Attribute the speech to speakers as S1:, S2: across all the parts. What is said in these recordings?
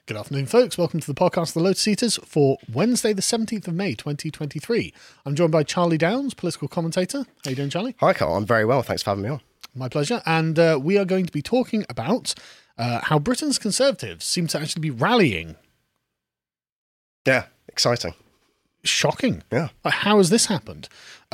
S1: Good afternoon, folks. Welcome to the podcast, The Lotus Eaters, for Wednesday, the 17th of May, 2023. I'm joined by Charlie Downs, political commentator. How you doing, Charlie?
S2: Hi, Carl. I'm very well. Thanks for having me on.
S1: My pleasure. And we are going to be talking about how Britain's Conservatives seem to actually be rallying.
S2: Yeah, exciting.
S1: Shocking.
S2: Yeah.
S1: How has this happened?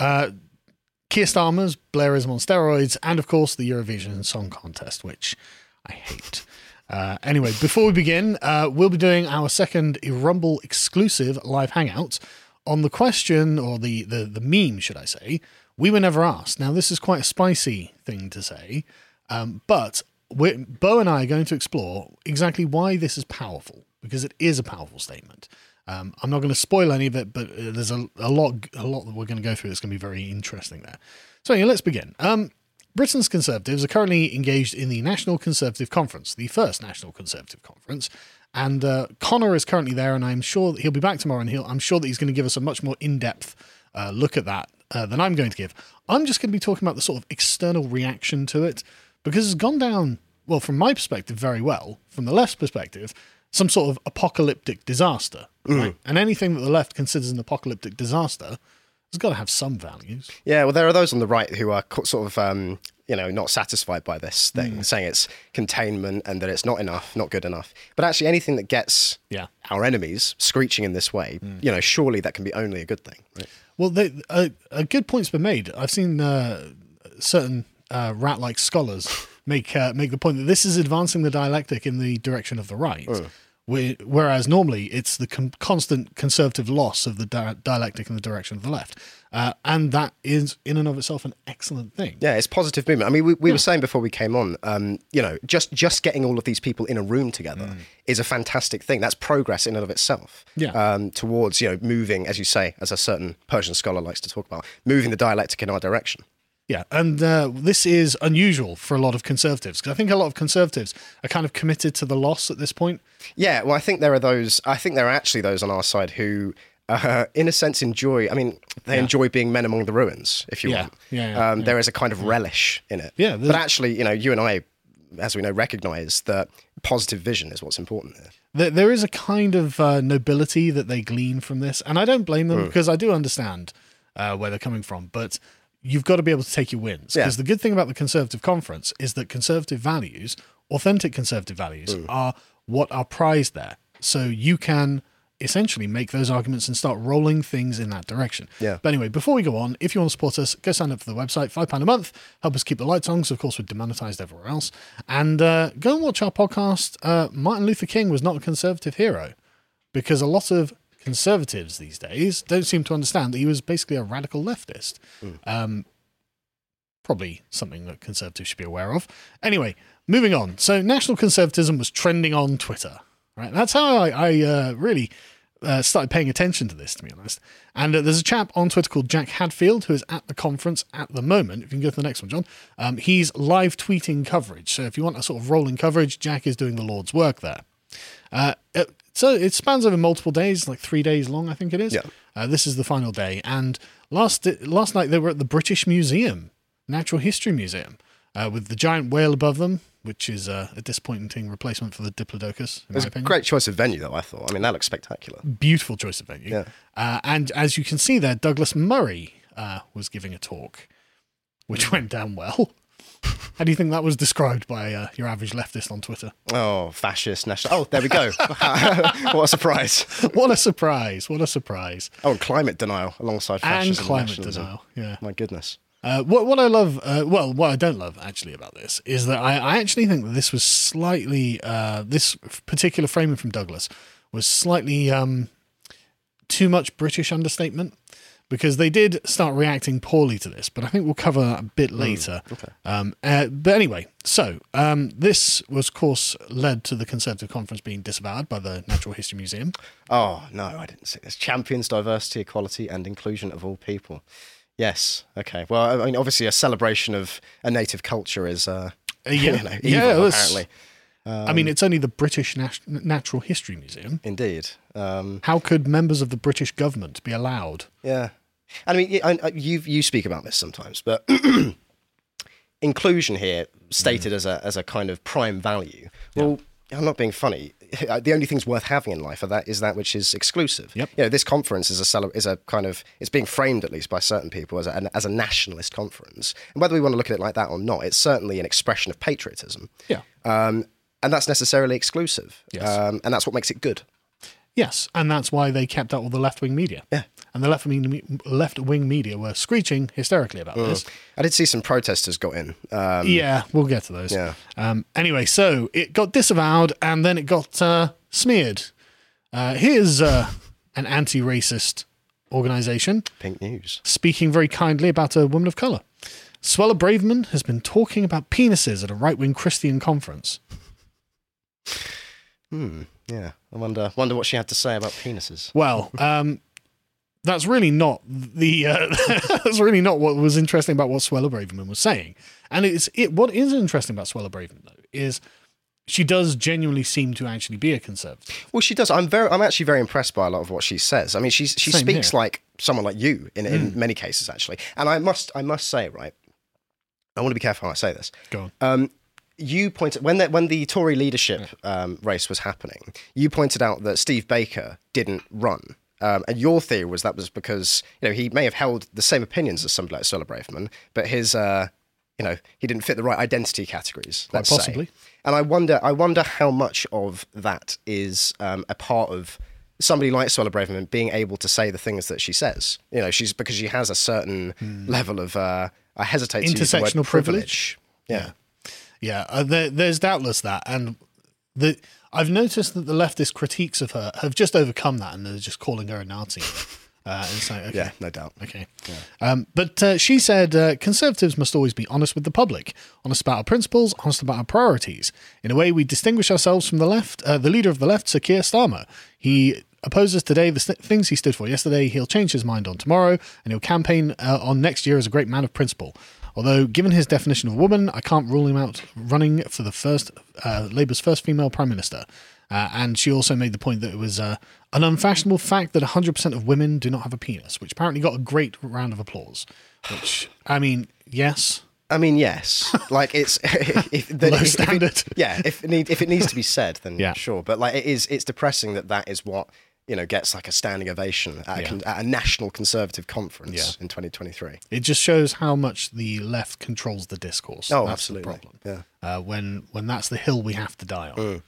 S1: Keir Starmer's Blairism on steroids, and of course the Eurovision Song Contest, which I hate. Anyway, before we begin, we'll be doing our second Rumble exclusive live hangout on the question, or the meme, should I say, we were never asked. Now, this is quite a spicy thing to say, but Bo and I are going to explore exactly why this is powerful, because it is a powerful statement. I'm not going to spoil any of it, but there's a lot that we're going to go through that's going to be very interesting there. So yeah, let's begin. Britain's Conservatives are currently engaged in the National Conservative Conference, the first National Conservative Conference, and Connor is currently there, and I'm sure that he'll be back tomorrow, and I'm sure that he's going to give us a much more in-depth look at that than I'm going to give. I'm just going to be talking about the sort of external reaction to it, because it's gone down, well, from my perspective, very well. From the left's perspective, some sort of apocalyptic disaster. Right? And anything that the left considers an apocalyptic disaster has got to have some values.
S2: Yeah, well, there are those on the right who are sort of, not satisfied by this thing, saying it's containment and that it's not enough, not good enough. But actually, anything that gets our enemies screeching in this way, surely that can be only a good thing. Right?
S1: Well, a good point's been made. I've seen certain rat-like scholars make the point that this is advancing the dialectic in the direction of the right. Whereas normally it's the constant conservative loss of the dialectic in the direction of the left. And that is in and of itself an excellent thing.
S2: Yeah, it's positive movement. I mean, we were saying before we came on, just getting all of these people in a room together is a fantastic thing. That's progress in and of itself. Towards, moving, as you say, as a certain Persian scholar likes to talk about, moving the dialectic in our direction.
S1: Yeah, and this is unusual for a lot of Conservatives, because I think a lot of Conservatives are kind of committed to the loss at this point.
S2: Yeah, well, I think there are actually those on our side who, in a sense, enjoy being men among the ruins, if you want. There is a kind of relish in it.
S1: Yeah,
S2: but actually, you and I, as we know, recognise that positive vision is what's important here.
S1: There is a kind of nobility that they glean from this, and I don't blame them, because I do understand where they're coming from, but you've got to be able to take your wins. Because the good thing about the Conservative Conference is that conservative values, authentic conservative values, are what are prized there. So you can essentially make those arguments and start rolling things in that direction.
S2: Yeah.
S1: But anyway, before we go on, if you want to support us, go sign up for the website, £5 a month, help us keep the lights on, because of course we're demonetised everywhere else. And go and watch our podcast, Martin Luther King Was Not a Conservative Hero, because a lot of Conservatives these days don't seem to understand that he was basically a radical leftist. Probably something that Conservatives should be aware of. Anyway, moving on. So National Conservatism was trending on Twitter. Right, that's how I really started paying attention to this, to be honest. And there's a chap on Twitter called Jack Hadfield who is at the conference at the moment. If you can go to the next one, John. He's live tweeting coverage. So if you want a sort of rolling coverage, Jack is doing the Lord's work there. So it spans over multiple days, like 3 days long, I think it is.
S2: Yeah.
S1: This is the final day. And last night they were at the British Museum, Natural History Museum, with the giant whale above them, which is a disappointing replacement for the Diplodocus, in my opinion.
S2: A great choice of venue, though, I thought. I mean, that looks spectacular.
S1: Beautiful choice of venue.
S2: Yeah.
S1: And as you can see there, Douglas Murray was giving a talk, which went down well. How do you think that was described by your average leftist on Twitter?
S2: Oh, fascist, national... Oh, there we go. What a surprise.
S1: What a surprise. What a surprise.
S2: Oh, and climate denial alongside fascism.
S1: And climate
S2: nationalism.
S1: denial, yeah.
S2: My goodness.
S1: What I love, what I don't love actually about this is that I actually think that this was slightly, this particular framing from Douglas was slightly too much British understatement, because they did start reacting poorly to this, but I think we'll cover that a bit later.
S2: Okay.
S1: But anyway, so this was, of course, led to the Conservative Conference being disavowed by the Natural History Museum.
S2: Oh, no, I didn't see this. Champions diversity, equality and inclusion of all people. Yes. Okay. Well, I mean, obviously a celebration of a native culture is, evil, apparently.
S1: I mean, it's only the British Natural History Museum.
S2: Indeed.
S1: How could members of the British government be allowed?
S2: Yeah. I mean, you speak about this sometimes, but inclusion here stated as a kind of prime value. Well, I'm not being funny. The only things worth having in life is that which is exclusive.
S1: Yep.
S2: This conference is a kind of, it's being framed at least by certain people as a nationalist conference. And whether we want to look at it like that or not, it's certainly an expression of patriotism.
S1: Yeah.
S2: And that's necessarily exclusive.
S1: Yes.
S2: And that's what makes it good.
S1: Yes, and that's why they kept out all the left-wing media.
S2: Yeah.
S1: And the left-wing media were screeching hysterically about this.
S2: I did see some protesters got in.
S1: Yeah, we'll get to those.
S2: Yeah.
S1: Anyway, so it got disavowed and then it got smeared. Here's an anti-racist organisation.
S2: Pink News.
S1: Speaking very kindly about a woman of colour. Suella Braverman has been talking about penises at a right-wing Christian conference.
S2: Yeah. I wonder what she had to say about penises.
S1: Well, that's really not that's really not what was interesting about what Suella Braverman was saying. And what is interesting about Suella Braverman though is she does genuinely seem to actually be a conservative.
S2: Well, she does. I'm actually very impressed by a lot of what she says. I mean, she speaks
S1: here.
S2: like someone like you in many cases actually. And I must say, right, I want to be careful how I say this.
S1: Go on.
S2: You pointed when the Tory leadership race was happening. You pointed out that Steve Baker didn't run, and your theory was that was because he may have held the same opinions as somebody like Suella Braverman, but his he didn't fit the right identity categories.
S1: Quite possibly.
S2: Say. And I wonder how much of that is a part of somebody like Suella Braverman being able to say the things that she says. She's because she has a certain level of I hesitate to use the word
S1: intersectional privilege.
S2: Yeah.
S1: Yeah, there's doubtless that, and I've noticed that the leftist critiques of her have just overcome that, and they're just calling her a Nazi. And saying, okay,
S2: yeah, no doubt.
S1: Okay,
S2: yeah.
S1: But she said conservatives must always be honest with the public, honest about our principles, honest about our priorities. In a way, we distinguish ourselves from the left. The leader of the left, Sir Keir Starmer, he opposes today the things he stood for yesterday. He'll change his mind on tomorrow, and he'll campaign on next year as a great man of principle. Although, given his definition of woman, I can't rule him out running for the Labour's first female prime minister. And she also made the point that it was an unfashionable fact that 100% of women do not have a penis, which apparently got a great round of applause. Which, I mean, yes.
S2: Like it's
S1: low standard.
S2: If it needs to be said, then sure. But like it's depressing that is what gets like a standing ovation at a national conservative conference in 2023.
S1: It just shows how much the left controls the discourse.
S2: Oh,
S1: that's
S2: absolutely.
S1: the problem. Yeah. When that's the hill we have to die on.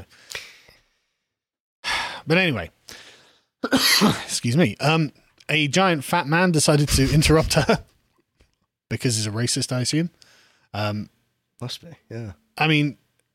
S1: But anyway, excuse me. A giant fat man decided to interrupt her because he's a racist, I assume.
S2: Must be. Yeah.
S1: I mean,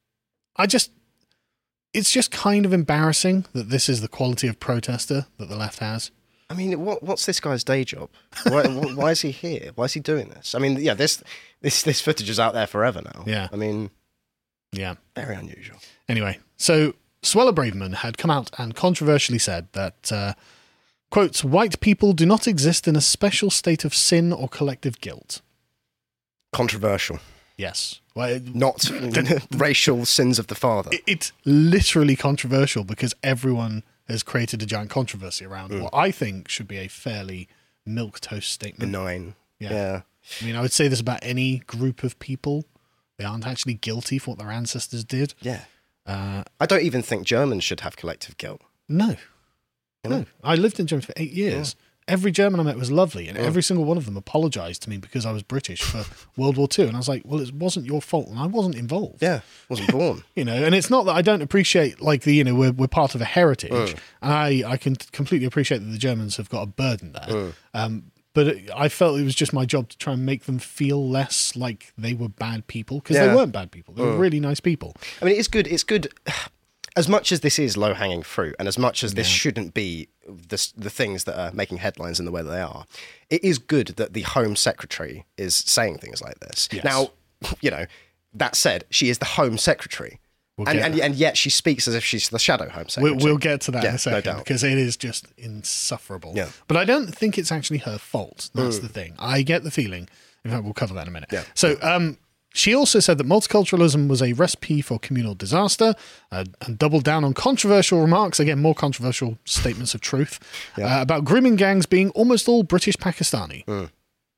S1: it's just kind of embarrassing that this is the quality of protester that the left has.
S2: I mean, what's this guy's day job? Why is he here? Why is he doing this? I mean, this footage is out there forever now.
S1: Yeah.
S2: I mean,
S1: yeah,
S2: very unusual.
S1: Anyway, so Suella Braverman had come out and controversially said that, quotes, white people do not exist in a special state of sin or collective guilt.
S2: Controversial.
S1: Yes. Well,
S2: not racial sins of the father.
S1: It's literally controversial because everyone has created a giant controversy around what I think should be a fairly milquetoast statement.
S2: Benign.
S1: Yeah. I mean, I would say this about any group of people. They aren't actually guilty for what their ancestors did.
S2: Yeah. I don't even think Germans should have collective guilt.
S1: No. No. I lived in Germany for 8 years. Yeah. Every German I met was lovely, and every single one of them apologised to me because I was British for World War II. And I was like, well, it wasn't your fault, and I wasn't involved.
S2: Yeah, wasn't born.
S1: And it's not that I don't appreciate, like, we're part of a heritage, and I can completely appreciate that the Germans have got a burden there. But I felt it was just my job to try and make them feel less like they were bad people, because they weren't bad people. They were really nice people.
S2: I mean, it's good. As much as this is low-hanging fruit, and as much as this shouldn't be the things that are making headlines in the way that they are, it is good that the Home Secretary is saying things like this.
S1: Yes.
S2: Now, that said, she is the Home Secretary. And yet she speaks as if she's the shadow Home Secretary.
S1: We'll get to that in a second,
S2: no doubt.
S1: because it is just insufferable.
S2: Yeah.
S1: But I don't think it's actually her fault. That's the thing. I get the feeling. In fact, we'll cover that in a minute.
S2: Yeah.
S1: So, she also said that multiculturalism was a recipe for communal disaster, and doubled down on controversial remarks, again, more controversial statements of truth, about grooming gangs being almost all British Pakistani.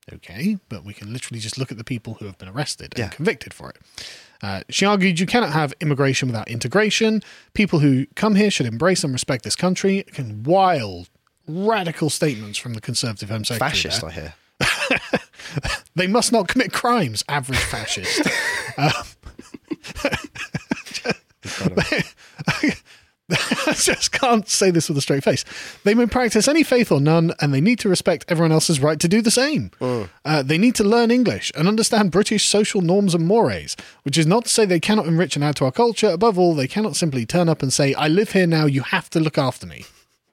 S1: Okay, but we can literally just look at the people who have been arrested and convicted for it. She argued you cannot have immigration without integration. People who come here should embrace and respect this country. Wild, radical statements from the Conservative Home Secretary.
S2: Fascist, I hear.
S1: They must not commit crimes, average fascist. I just can't say this with a straight face. They may practice any faith or none, and they need to respect everyone else's right to do the same. They need to learn English and understand British social norms and mores, which is not to say they cannot enrich and add to our culture. Above all, they cannot simply turn up and say, I live here now, you have to look after me.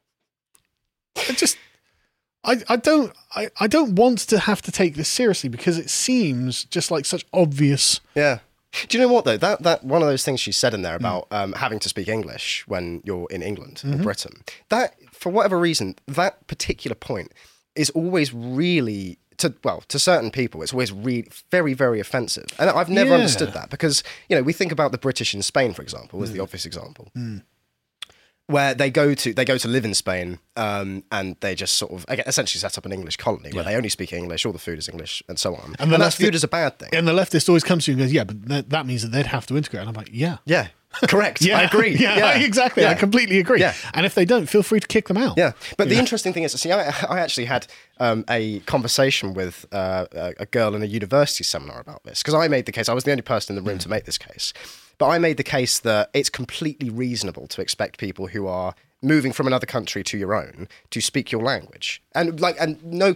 S1: I don't want to have to take this seriously because it seems just like such obvious.
S2: Yeah. Do you know what though? That one of those things she said in there about having to speak English when you're in England or Britain. That, for whatever reason, that particular point is always really to certain people, it's always really very, very offensive. And I've never understood that because we think about the British in Spain, for example, as the obvious example. Where they go to live in Spain, and they just sort of essentially set up an English colony where they only speak English, all the food is English, and so on. And that's viewed as a bad thing.
S1: And the leftist always comes to you and goes, "Yeah, but that means that they'd have to integrate." And I'm like, "Yeah,
S2: correct. I agree.
S1: Exactly.
S2: Yeah.
S1: I completely agree.
S2: Yeah.
S1: And if they don't, feel free to kick them out."
S2: Yeah, but the interesting thing is, see, I actually had a conversation with a girl in a university seminar about this because I made the case. I was the only person in the room to make this case. But I made the case that it's completely reasonable to expect people who are moving from another country to your own to speak your language, and no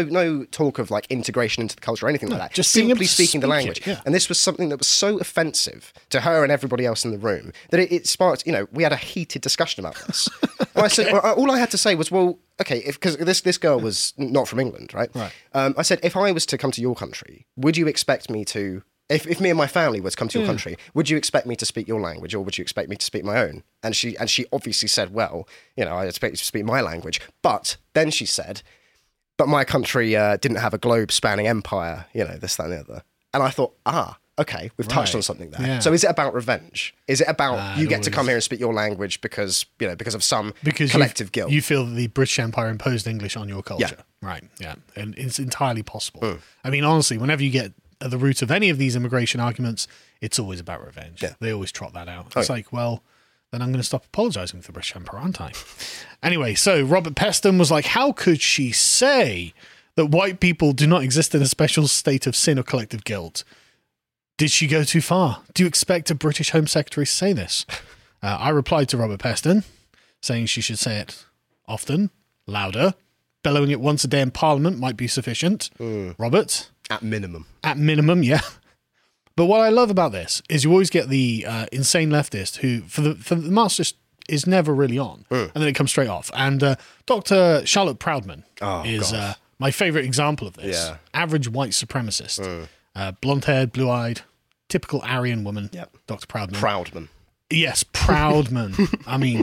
S2: talk of like integration into the culture or anything like that.
S1: Just
S2: simply speaking the language.
S1: Yeah.
S2: And this was something that was so offensive to her and everybody else in the room that it sparked. We had a heated discussion about this. I said, all I had to say was, well, okay, because this girl was not from England, right?
S1: Right.
S2: I said, if I was to come to your country, would you expect me to? If me and my family were to come to your country, would you expect me to speak your language or would you expect me to speak my own? And she obviously said, well, I expect you to speak my language. But then she said, but my country didn't have a globe-spanning empire, this, that, and the other. And I thought, okay, we've touched on something there. Yeah. So is it about revenge? Is it about you get to come here and speak your language because of some collective guilt?
S1: You feel that the British Empire imposed English on your culture. Yeah. Right, yeah. And it's entirely possible. I mean, honestly, whenever you get at the root of any of these immigration arguments, it's always about revenge. Yeah. They always trot that out. It's like, well, then I'm going to stop apologising for the British Empire, aren't I? Anyway, so Robert Peston was like, how could she say that white people do not exist in a special state of sin or collective guilt? Did she go too far? Do you expect a British Home Secretary to say this? I replied to Robert Peston, saying she should say it often, louder. Bellowing it once a day in Parliament might be sufficient. Robert?
S2: At minimum.
S1: At minimum, yeah. But what I love about this is you always get the insane leftist who, for the marks, just is never really on. And then it comes straight off. And Dr. Charlotte Proudman is my favourite example of this. Yeah. Average white supremacist. Blonde-haired, blue-eyed, typical Aryan woman. Yep. Dr. Proudman.
S2: Proudman.
S1: Yes, Proudman. I mean,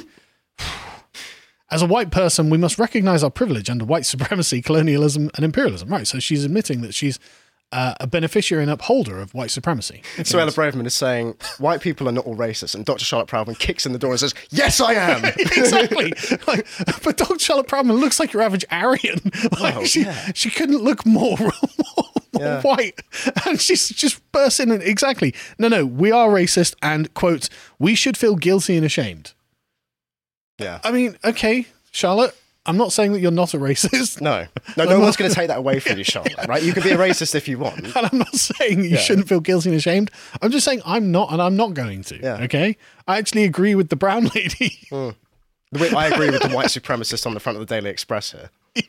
S1: as a white person, we must recognise our privilege under white supremacy, colonialism, and imperialism. Right, so she's admitting that she's a beneficiary and upholder of white supremacy.
S2: Suella Braverman is saying, white people are not all racist, and Dr. Charlotte Proudman kicks in the door and says, yes, I am!
S1: Exactly. But Dr. Charlotte Proudman looks like your average Aryan. She couldn't look more white. And she's just burst in and, exactly, no, we are racist, and, quote, we should feel guilty and ashamed.
S2: Yeah.
S1: I mean, okay, Charlotte, I'm not saying that you're not a racist.
S2: No one's going to take that away from you, Charlotte, right? You can be a racist if you want.
S1: And I'm not saying you shouldn't feel guilty and ashamed. I'm just saying I'm not, and I'm not going to. Yeah. Okay? I actually agree with the brown lady.
S2: I agree with the white supremacist on the front of the Daily Express here.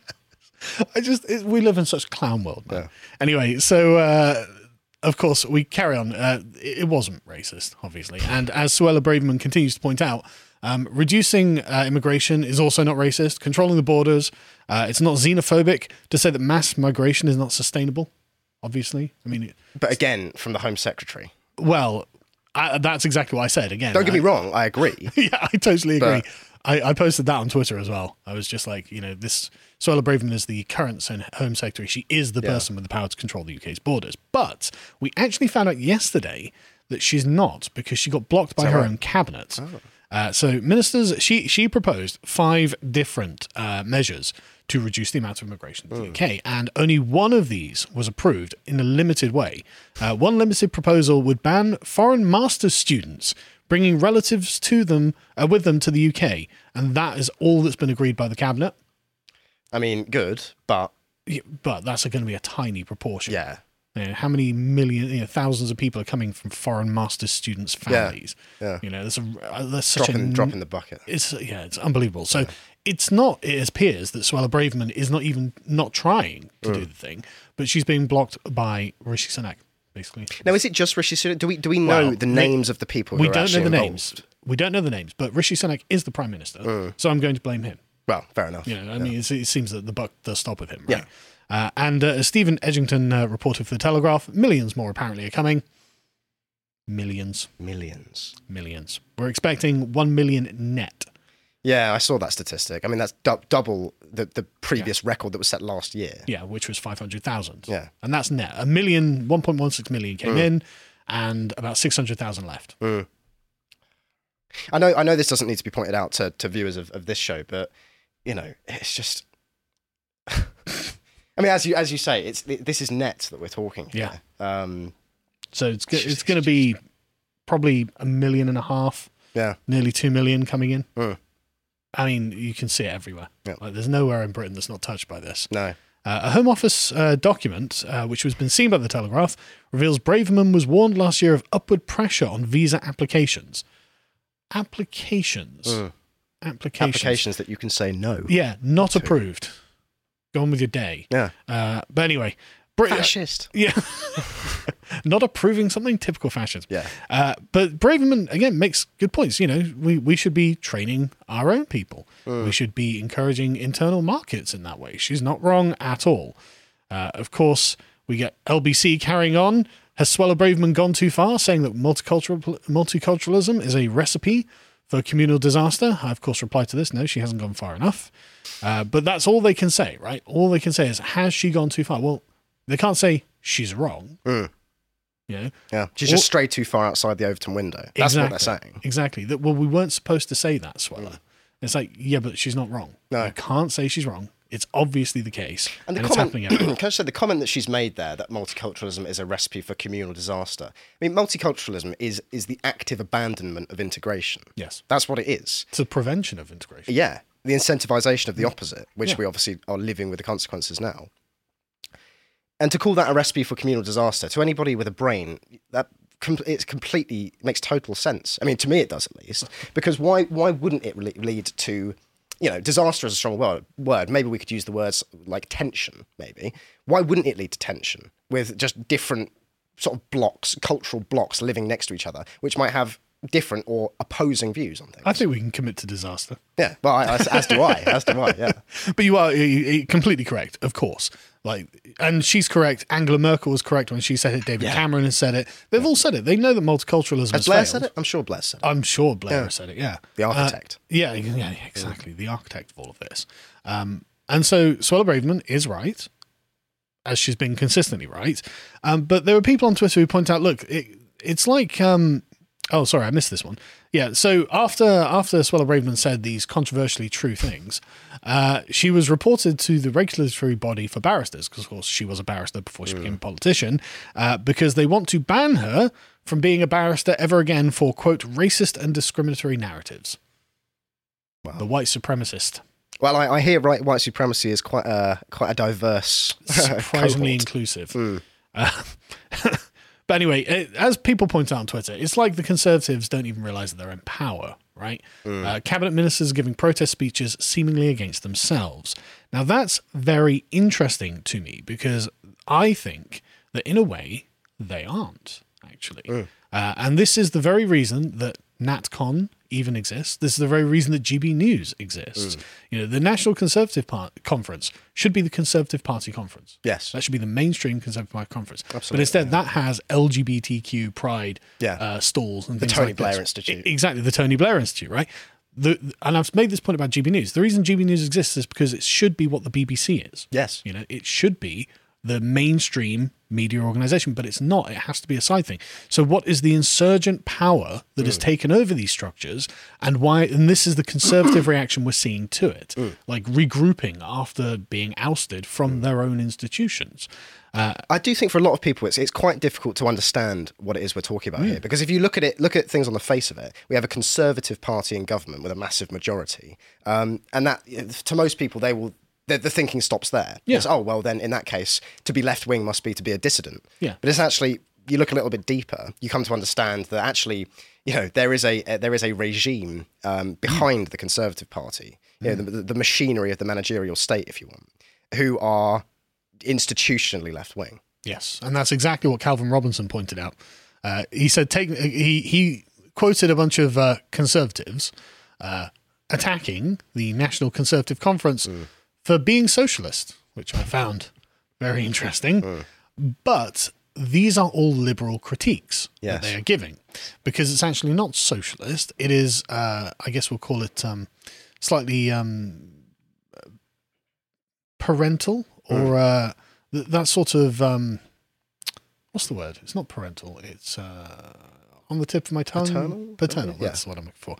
S1: Yeah. We live in such a clown world, man. Yeah. Anyway, so... of course, we carry on. It wasn't racist, obviously. And as Suella Braverman continues to point out, reducing immigration is also not racist. Controlling the borders, it's not xenophobic to say that mass migration is not sustainable, obviously. I mean,
S2: but again, from the Home Secretary.
S1: Well, that's exactly what I said. Again,
S2: don't get me wrong, I agree.
S1: Yeah, I totally agree. I posted that on Twitter as well. I was just like, this Suella Braverman is the current Home Secretary. She is the person with the power to control the UK's borders. But we actually found out yesterday that she's not, because she got blocked by her own cabinet. So ministers, she proposed 5 different measures to reduce the amount of immigration to the UK. And only one of these was approved in a limited way. One limited proposal would ban foreign master's students bringing relatives to them with them to the UK. And that is all that's been agreed by the cabinet.
S2: I mean, good, but...
S1: Yeah, but that's going to be a tiny proportion.
S2: Yeah.
S1: How many million, thousands of people are coming from foreign master's students' families?
S2: Yeah.
S1: That's such
S2: drop in the bucket.
S1: It's unbelievable. So it's not. It appears that Suella Braverman is not trying to do the thing, but she's being blocked by Rishi Sunak, basically.
S2: Now, is it just Rishi Sunak? Do we know the names of the people? We don't know the
S1: names. We don't know the names, but Rishi Sunak is the Prime Minister, so I'm going to blame him.
S2: Well, fair enough.
S1: I mean, it seems that the buck does stop with him, right? Yeah. And as Stephen Edgington reported for The Telegraph, millions more apparently are coming. Millions. We're expecting 1 million net.
S2: Yeah, I saw that statistic. I mean, that's double the previous record that was set last year.
S1: Yeah, which was 500,000.
S2: Yeah.
S1: And that's net. 1.16 million came in and about 600,000 left.
S2: I know this doesn't need to be pointed out to viewers of this show, but, it's just... I mean, as you say, this is net that we're talking here.
S1: Yeah. So it's going to be probably 1.5 million.
S2: Yeah.
S1: Nearly 2 million coming in. I mean, you can see it everywhere.
S2: Yeah.
S1: Like, there's nowhere in Britain that's not touched by this.
S2: No.
S1: A Home Office document, which has been seen by The Telegraph, reveals Braverman was warned last year of upward pressure on visa applications. Applications
S2: that you can say no.
S1: Yeah, not approved. Go on with your day.
S2: Yeah.
S1: But anyway.
S2: Fascist.
S1: Yeah. Not approving something, typical fascism.
S2: Yeah.
S1: But Braverman, again, makes good points. We should be training our own people. We should be encouraging internal markets in that way. She's not wrong at all. Of course, we get LBC carrying on. Has Suella Braverman gone too far, saying that multiculturalism is a recipe for communal disaster? I, of course, replied to this. No, she hasn't gone far enough. But that's all they can say, right? All they can say is, has she gone too far? Well, they can't say she's wrong.
S2: Yeah. She's just strayed too far outside the Overton window. That's what they're saying.
S1: Exactly. Well, we weren't supposed to say that, Suella. It's like, yeah, but she's not wrong.
S2: No.
S1: You can't say she's wrong. It's obviously the case.
S2: And
S1: it's happening everywhere.
S2: Can I say the comment that she's made there, that multiculturalism is a recipe for communal disaster? I mean, multiculturalism is the active abandonment of integration.
S1: Yes.
S2: That's what it is.
S1: It's a prevention of integration.
S2: Yeah. The incentivization of the opposite, which we obviously are living with the consequences now. And to call that a recipe for communal disaster, to anybody with a brain, it completely makes total sense. I mean, to me it does at least. Because why wouldn't it lead to... disaster is a strong word. Maybe we could use the words like tension, maybe. Why wouldn't it lead to tension with just different sort of cultural blocks living next to each other, which might have different or opposing views on things?
S1: I think we can commit to disaster.
S2: Yeah, well, as do I, yeah.
S1: But you are completely correct, of course. And she's correct. Angela Merkel was correct when she said it. David Cameron has said it. They've all said it. They know that multiculturalism has
S2: Blair
S1: failed.
S2: said it? I'm sure Blair said it.
S1: I'm sure Blair said it, yeah.
S2: The architect.
S1: Yeah, exactly. The architect of all of this. And so Suella Braverman is right, as she's been consistently right. But there are people on Twitter who point out, look, it's like... oh, sorry, I missed this one. Yeah, so after Suella Braverman said these controversially true things, she was reported to the regulatory body for barristers, because of course she was a barrister before she became a politician, because they want to ban her from being a barrister ever again for, quote, racist and discriminatory narratives. Wow. The white supremacist.
S2: Well, I hear white supremacy is quite a diverse,
S1: surprisingly inclusive. But anyway, as people point out on Twitter, it's like the Conservatives don't even realise that they're in power, right? Cabinet ministers giving protest speeches seemingly against themselves. Now, that's very interesting to me because I think that in a way they aren't, actually. And this is the very reason that NatCon even exists. This is the very reason that GB News exists. The National Conservative Conference should be the Conservative Party conference.
S2: Yes.
S1: That should be the mainstream Conservative Party conference.
S2: Absolutely,
S1: but instead, that has LGBTQ pride stalls and things like
S2: the Tony Blair Institute.
S1: Exactly, the Tony Blair Institute, right? And I've made this point about GB News. The reason GB News exists is because it should be what the BBC is.
S2: Yes.
S1: It should be the mainstream media organization, but it's not. It has to be a side thing. So what is the insurgent power that has taken over these structures, and why? And this is the conservative reaction we're seeing to it, like regrouping after being ousted from their own institutions.
S2: I do think for a lot of people, it's quite difficult to understand what it is we're talking about here. Because if you look at things on the face of it, we have a Conservative Party in government with a massive majority, and that to most people the thinking stops there.
S1: Yeah.
S2: It's, oh well, then in that case, to be left wing must be to be a dissident.
S1: Yeah.
S2: But it's actually, you look a little bit deeper, you come to understand that actually, there is a regime behind the Conservative Party, the machinery of the managerial state, if you want, who are institutionally left wing.
S1: Yes, and that's exactly what Calvin Robinson pointed out. He said he quoted a bunch of conservatives attacking the National Conservative Conference for being socialist, which I found very interesting. But these are all liberal critiques that they are giving, because it's actually not socialist. It is, I guess we'll call it slightly parental, or that sort of what's the word? It's not parental. It's on the tip of my tongue. Paternal. That's what I'm looking for.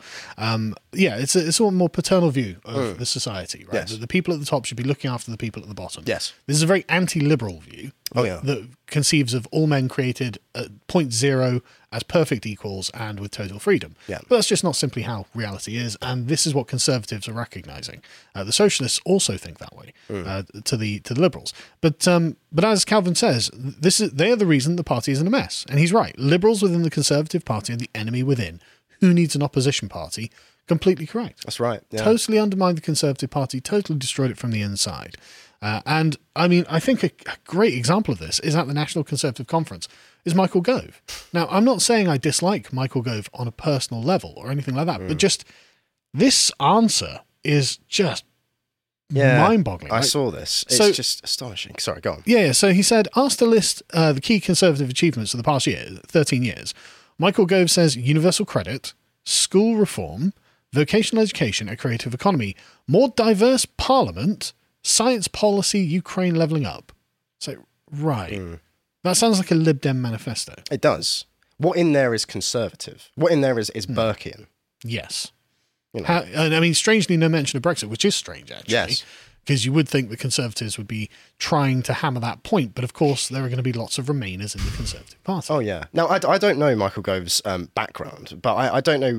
S1: It's a more paternal view of the society, right?
S2: Yes.
S1: The people at the top should be looking after the people at the bottom.
S2: Yes.
S1: This is a very anti-liberal view that conceives of all men created at point zero as perfect equals and with total freedom.
S2: Yeah.
S1: But that's just not simply how reality is, and this is what conservatives are recognizing. The socialists also think that way to the liberals. But as Calvin says, they are the reason the party is in a mess, and he's right. Liberals within the Conservative Party are the enemy within. Who needs an opposition party? Completely correct.
S2: That's right. Yeah.
S1: Totally undermined the Conservative Party, totally destroyed it from the inside. And I mean, I think a great example of this is at the National Conservative Conference is Michael Gove. Now, I'm not saying I dislike Michael Gove on a personal level or anything like that, but just this answer is just mind-boggling.
S2: I saw this. It's just astonishing. Sorry, go on.
S1: Yeah. So he said, asked to list the key conservative achievements of the past 13 years. Michael Gove says universal credit, school reform, vocational education, a creative economy, more diverse parliament, science policy, Ukraine levelling up. So, right. That sounds like a Lib Dem manifesto.
S2: It does. What in there is conservative? What in there is Burkean?
S1: Yes. And I mean, strangely, no mention of Brexit, which is strange, actually.
S2: Yes.
S1: Because you would think the Conservatives would be trying to hammer that point. But of course, there are going to be lots of Remainers in the Conservative Party.
S2: Oh, yeah. Now, I don't know Michael Gove's background, but I don't know...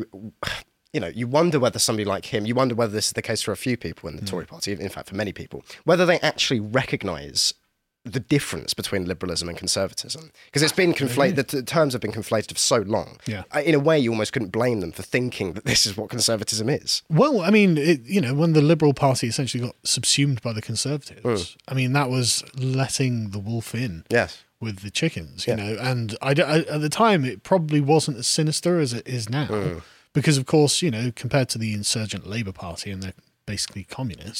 S2: you wonder whether somebody like him, you wonder whether this is the case for a few people in the Tory party, in fact, for many people, whether they actually recognise the difference between liberalism and conservatism. Because it's been conflated, the terms have been conflated for so long.
S1: Yeah.
S2: In a way, you almost couldn't blame them for thinking that this is what conservatism is.
S1: Well, I mean, when the Liberal Party essentially got subsumed by the Conservatives, I mean, that was letting the wolf in.
S2: Yes.
S1: With the chickens, and at the time, it probably wasn't as sinister as it is now. Because, of course, compared to the insurgent Labour Party, and they're basically communist,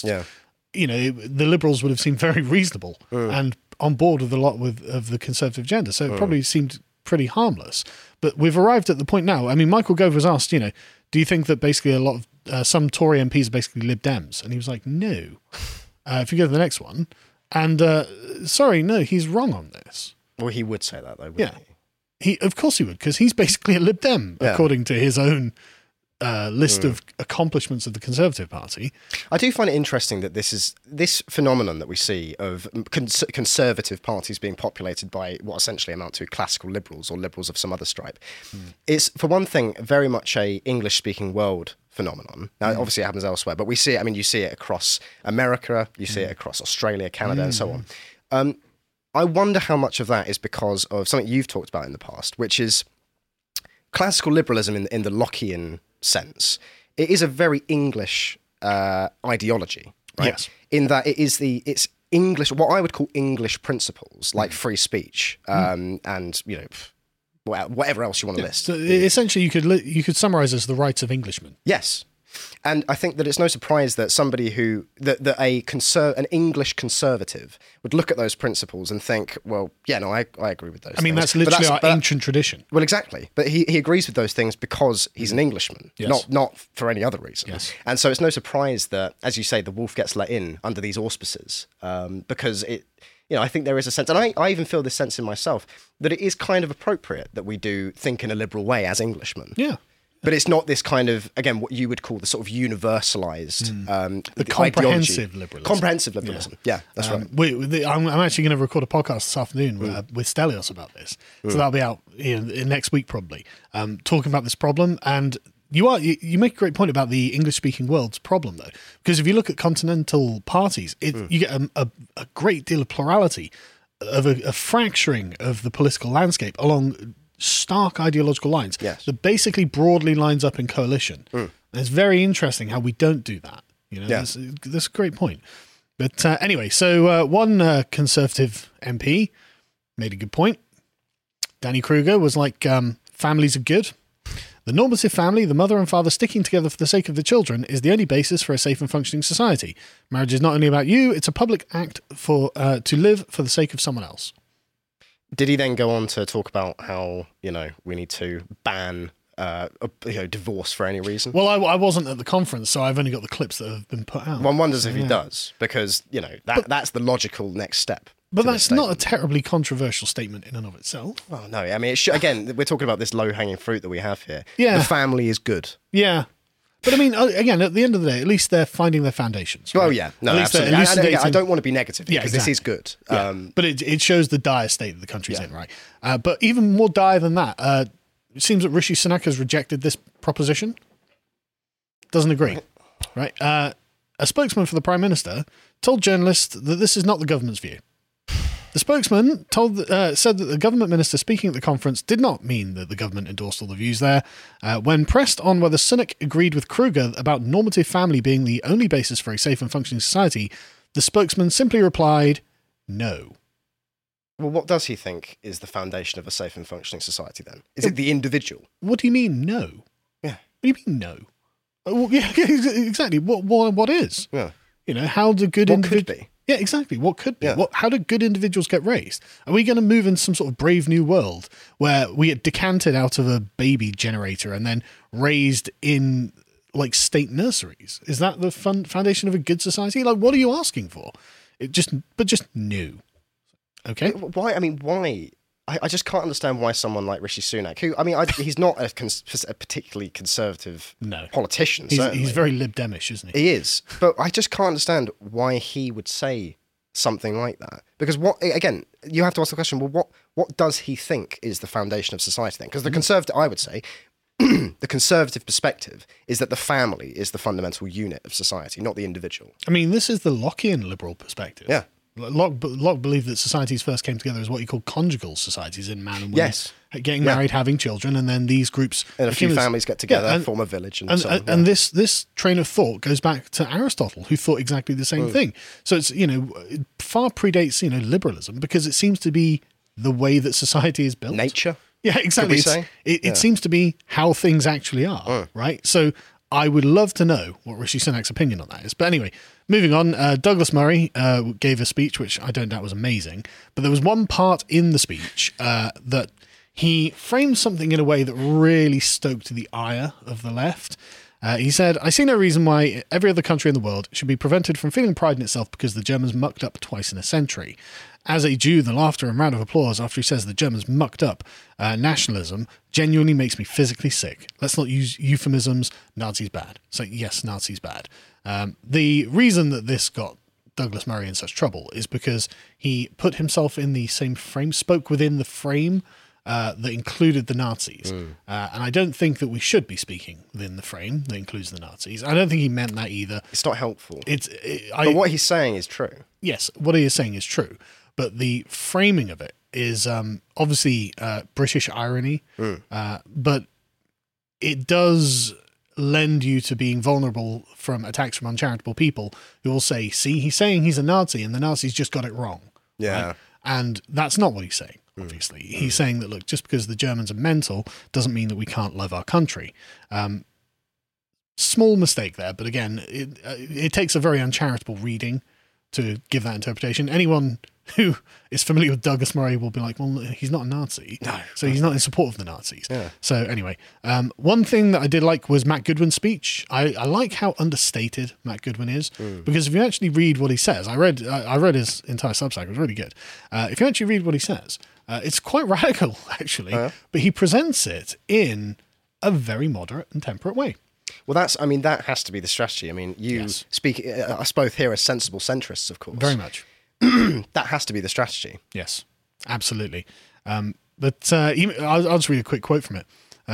S1: the Liberals would have seemed very reasonable and on board with a lot of the Conservative agenda. So it probably seemed pretty harmless. But we've arrived at the point now. I mean, Michael Gove was asked, do you think that basically a lot of some Tory MPs are basically Lib Dems? And he was like, no. If you go to the next one, and sorry, no, he's wrong on this.
S2: Well, he would say that, though, wouldn't
S1: he? Of course he would, because he's basically a Lib Dem, according to his own list of accomplishments of the Conservative Party.
S2: I do find it interesting that this phenomenon that we see of conservative parties being populated by what essentially amount to classical liberals or liberals of some other stripe is, for one thing, very much a English-speaking world phenomenon. Now, obviously it happens elsewhere, but we see it, you see it across America, you see it across Australia, Canada, and so on. I wonder how much of that is because of something you've talked about in the past, which is classical liberalism in the Lockean sense. It is a very English ideology, right?
S1: Yes.
S2: In that it's English, what I would call English principles, like free speech, and whatever else you want to list.
S1: So essentially, you could summarise as the rights of Englishmen.
S2: Yes. And I think that it's no surprise that somebody an English conservative would look at those principles and think, well, I agree with those things.
S1: I mean, that's literally our ancient tradition.
S2: Well, exactly. But he agrees with those things because he's an Englishman, not for any other reason.
S1: Yes.
S2: And so it's no surprise that, as you say, the wolf gets let in under these auspices, because I think there is a sense, and I even feel this sense in myself, that it is kind of appropriate that we do think in a liberal way as Englishmen.
S1: Yeah.
S2: But it's not this kind of, again, what you would call the sort of universalised
S1: the comprehensive liberalism.
S2: Comprehensive liberalism. Yeah, that's right.
S1: I'm actually going to record a podcast this afternoon with Stelios about this. So that'll be out next week probably, talking about this problem. And you make a great point about the English-speaking world's problem, though, because if you look at continental parties, you get a great deal of plurality, of a fracturing of the political landscape along stark ideological lines that basically broadly lines up in coalition. And it's very interesting how we don't do that. That's a great point. But anyway, so one Conservative MP made a good point. Danny Kruger was like, families are good. The normative family, the mother and father sticking together for the sake of the children, is the only basis for a safe and functioning society. Marriage is not only about you, it's a public act to live for the sake of someone else.
S2: Did he then go on to talk about how, we need to ban divorce for any reason?
S1: Well, I wasn't at the conference, so I've only got the clips that have been put out.
S2: One wonders if he does, because, that's the logical next step.
S1: But that's not a terribly controversial statement in and of itself.
S2: Oh, no. I mean, again, we're talking about this low-hanging fruit that we have here.
S1: Yeah.
S2: The family is good.
S1: Yeah. But I mean, again, at the end of the day, at least they're finding their foundations. Right?
S2: Oh, yeah. No, absolutely. I don't want to be negative because this is good.
S1: Yeah. But it shows the dire state that the country's in, right? But even more dire than that, it seems that Rishi Sunak has rejected this proposition. That agree. Right? A spokesman for the Prime Minister told journalists that this is not the government's view. The spokesman said that the government minister speaking at the conference did not mean that the government endorsed all the views there. When pressed on whether Sunak agreed with Kruger about normative family being the only basis for a safe and functioning society, the spokesman simply replied, no.
S2: Well, what does he think is the foundation of a safe and functioning society then? Is it the individual?
S1: What do you mean, no?
S2: Yeah.
S1: What do you mean, no? Well, yeah, exactly. What is?
S2: Yeah.
S1: How do good individuals...
S2: What could be?
S1: Yeah, exactly. What could be?
S2: Yeah.
S1: How do good individuals get raised? Are we going to move into some sort of brave new world where we get decanted out of a baby generator and then raised in like state nurseries? Is that the foundation of a good society? Like, what are you asking for? Just new. Okay.
S2: Why? I mean, why? I just can't understand why someone like Rishi Sunak, who, I mean, he's not a particularly conservative politician.
S1: He's very Lib Demish, isn't he?
S2: He is. But I just can't understand why he would say something like that. Because again, you have to ask the question, well, what does he think is the foundation of society then? Because the conservative, I would say, the conservative perspective is that the family is the fundamental unit of society, not the individual.
S1: I mean, this is the Lockean liberal perspective.
S2: Yeah.
S1: Locke believed that societies first came together as what you call conjugal societies in man and woman.
S2: Yes.
S1: Getting married, having children, and then these groups...
S2: And a few families get together, form a village and so on.
S1: And this train of thought goes back to Aristotle, who thought exactly the same thing. So it's, it far predates, liberalism, because it seems to be the way that society is built.
S2: Nature?
S1: Yeah, exactly. It seems to be how things actually are, right? So I would love to know what Rishi Sunak's opinion on that is. But anyway... Moving on, Douglas Murray gave a speech, which I don't doubt was amazing, but there was one part in the speech that he framed something in a way that really stoked the ire of the left. He said, I see no reason why every other country in the world should be prevented from feeling pride in itself because the Germans mucked up twice in a century. As a Jew, the laughter and round of applause after he says the Germans mucked up nationalism genuinely makes me physically sick. Let's not use euphemisms. Nazis bad. So yes, Nazis bad. The reason that this got Douglas Murray in such trouble is because he put himself in the same frame, spoke within the frame that included the Nazis. And I don't think that we should be speaking within the frame that includes the Nazis. I don't think he meant that either.
S2: It's not helpful.
S1: But
S2: what he's saying is true.
S1: Yes, what he is saying is true. But the framing of it is obviously British irony, but it does lend you to being vulnerable from attacks from uncharitable people who will say, see, he's saying he's a Nazi and the Nazis just got it wrong.
S2: Yeah.
S1: Right? And that's not what he's saying, obviously. He's saying that, look, just because the Germans are mental doesn't mean that we can't love our country. Small mistake there, but again, it takes a very uncharitable reading to give that interpretation. Anyone who is familiar with Douglas Murray will be like, well, he's not a Nazi.
S2: No.
S1: So he's not in support of the Nazis.
S2: Yeah.
S1: So anyway, one thing that I did like was Matt Goodwin's speech. I like how understated Matt Goodwin is, because if you actually read what he says, I read his entire Substack. It was really good. If you actually read what he says, it's quite radical, actually, but he presents it in a very moderate and temperate way.
S2: Well, that has to be the strategy. I mean, you speak us both here as sensible centrists, of course.
S1: Very much.
S2: That has to be the strategy.
S1: Yes, absolutely. But I'll just read a quick quote from it.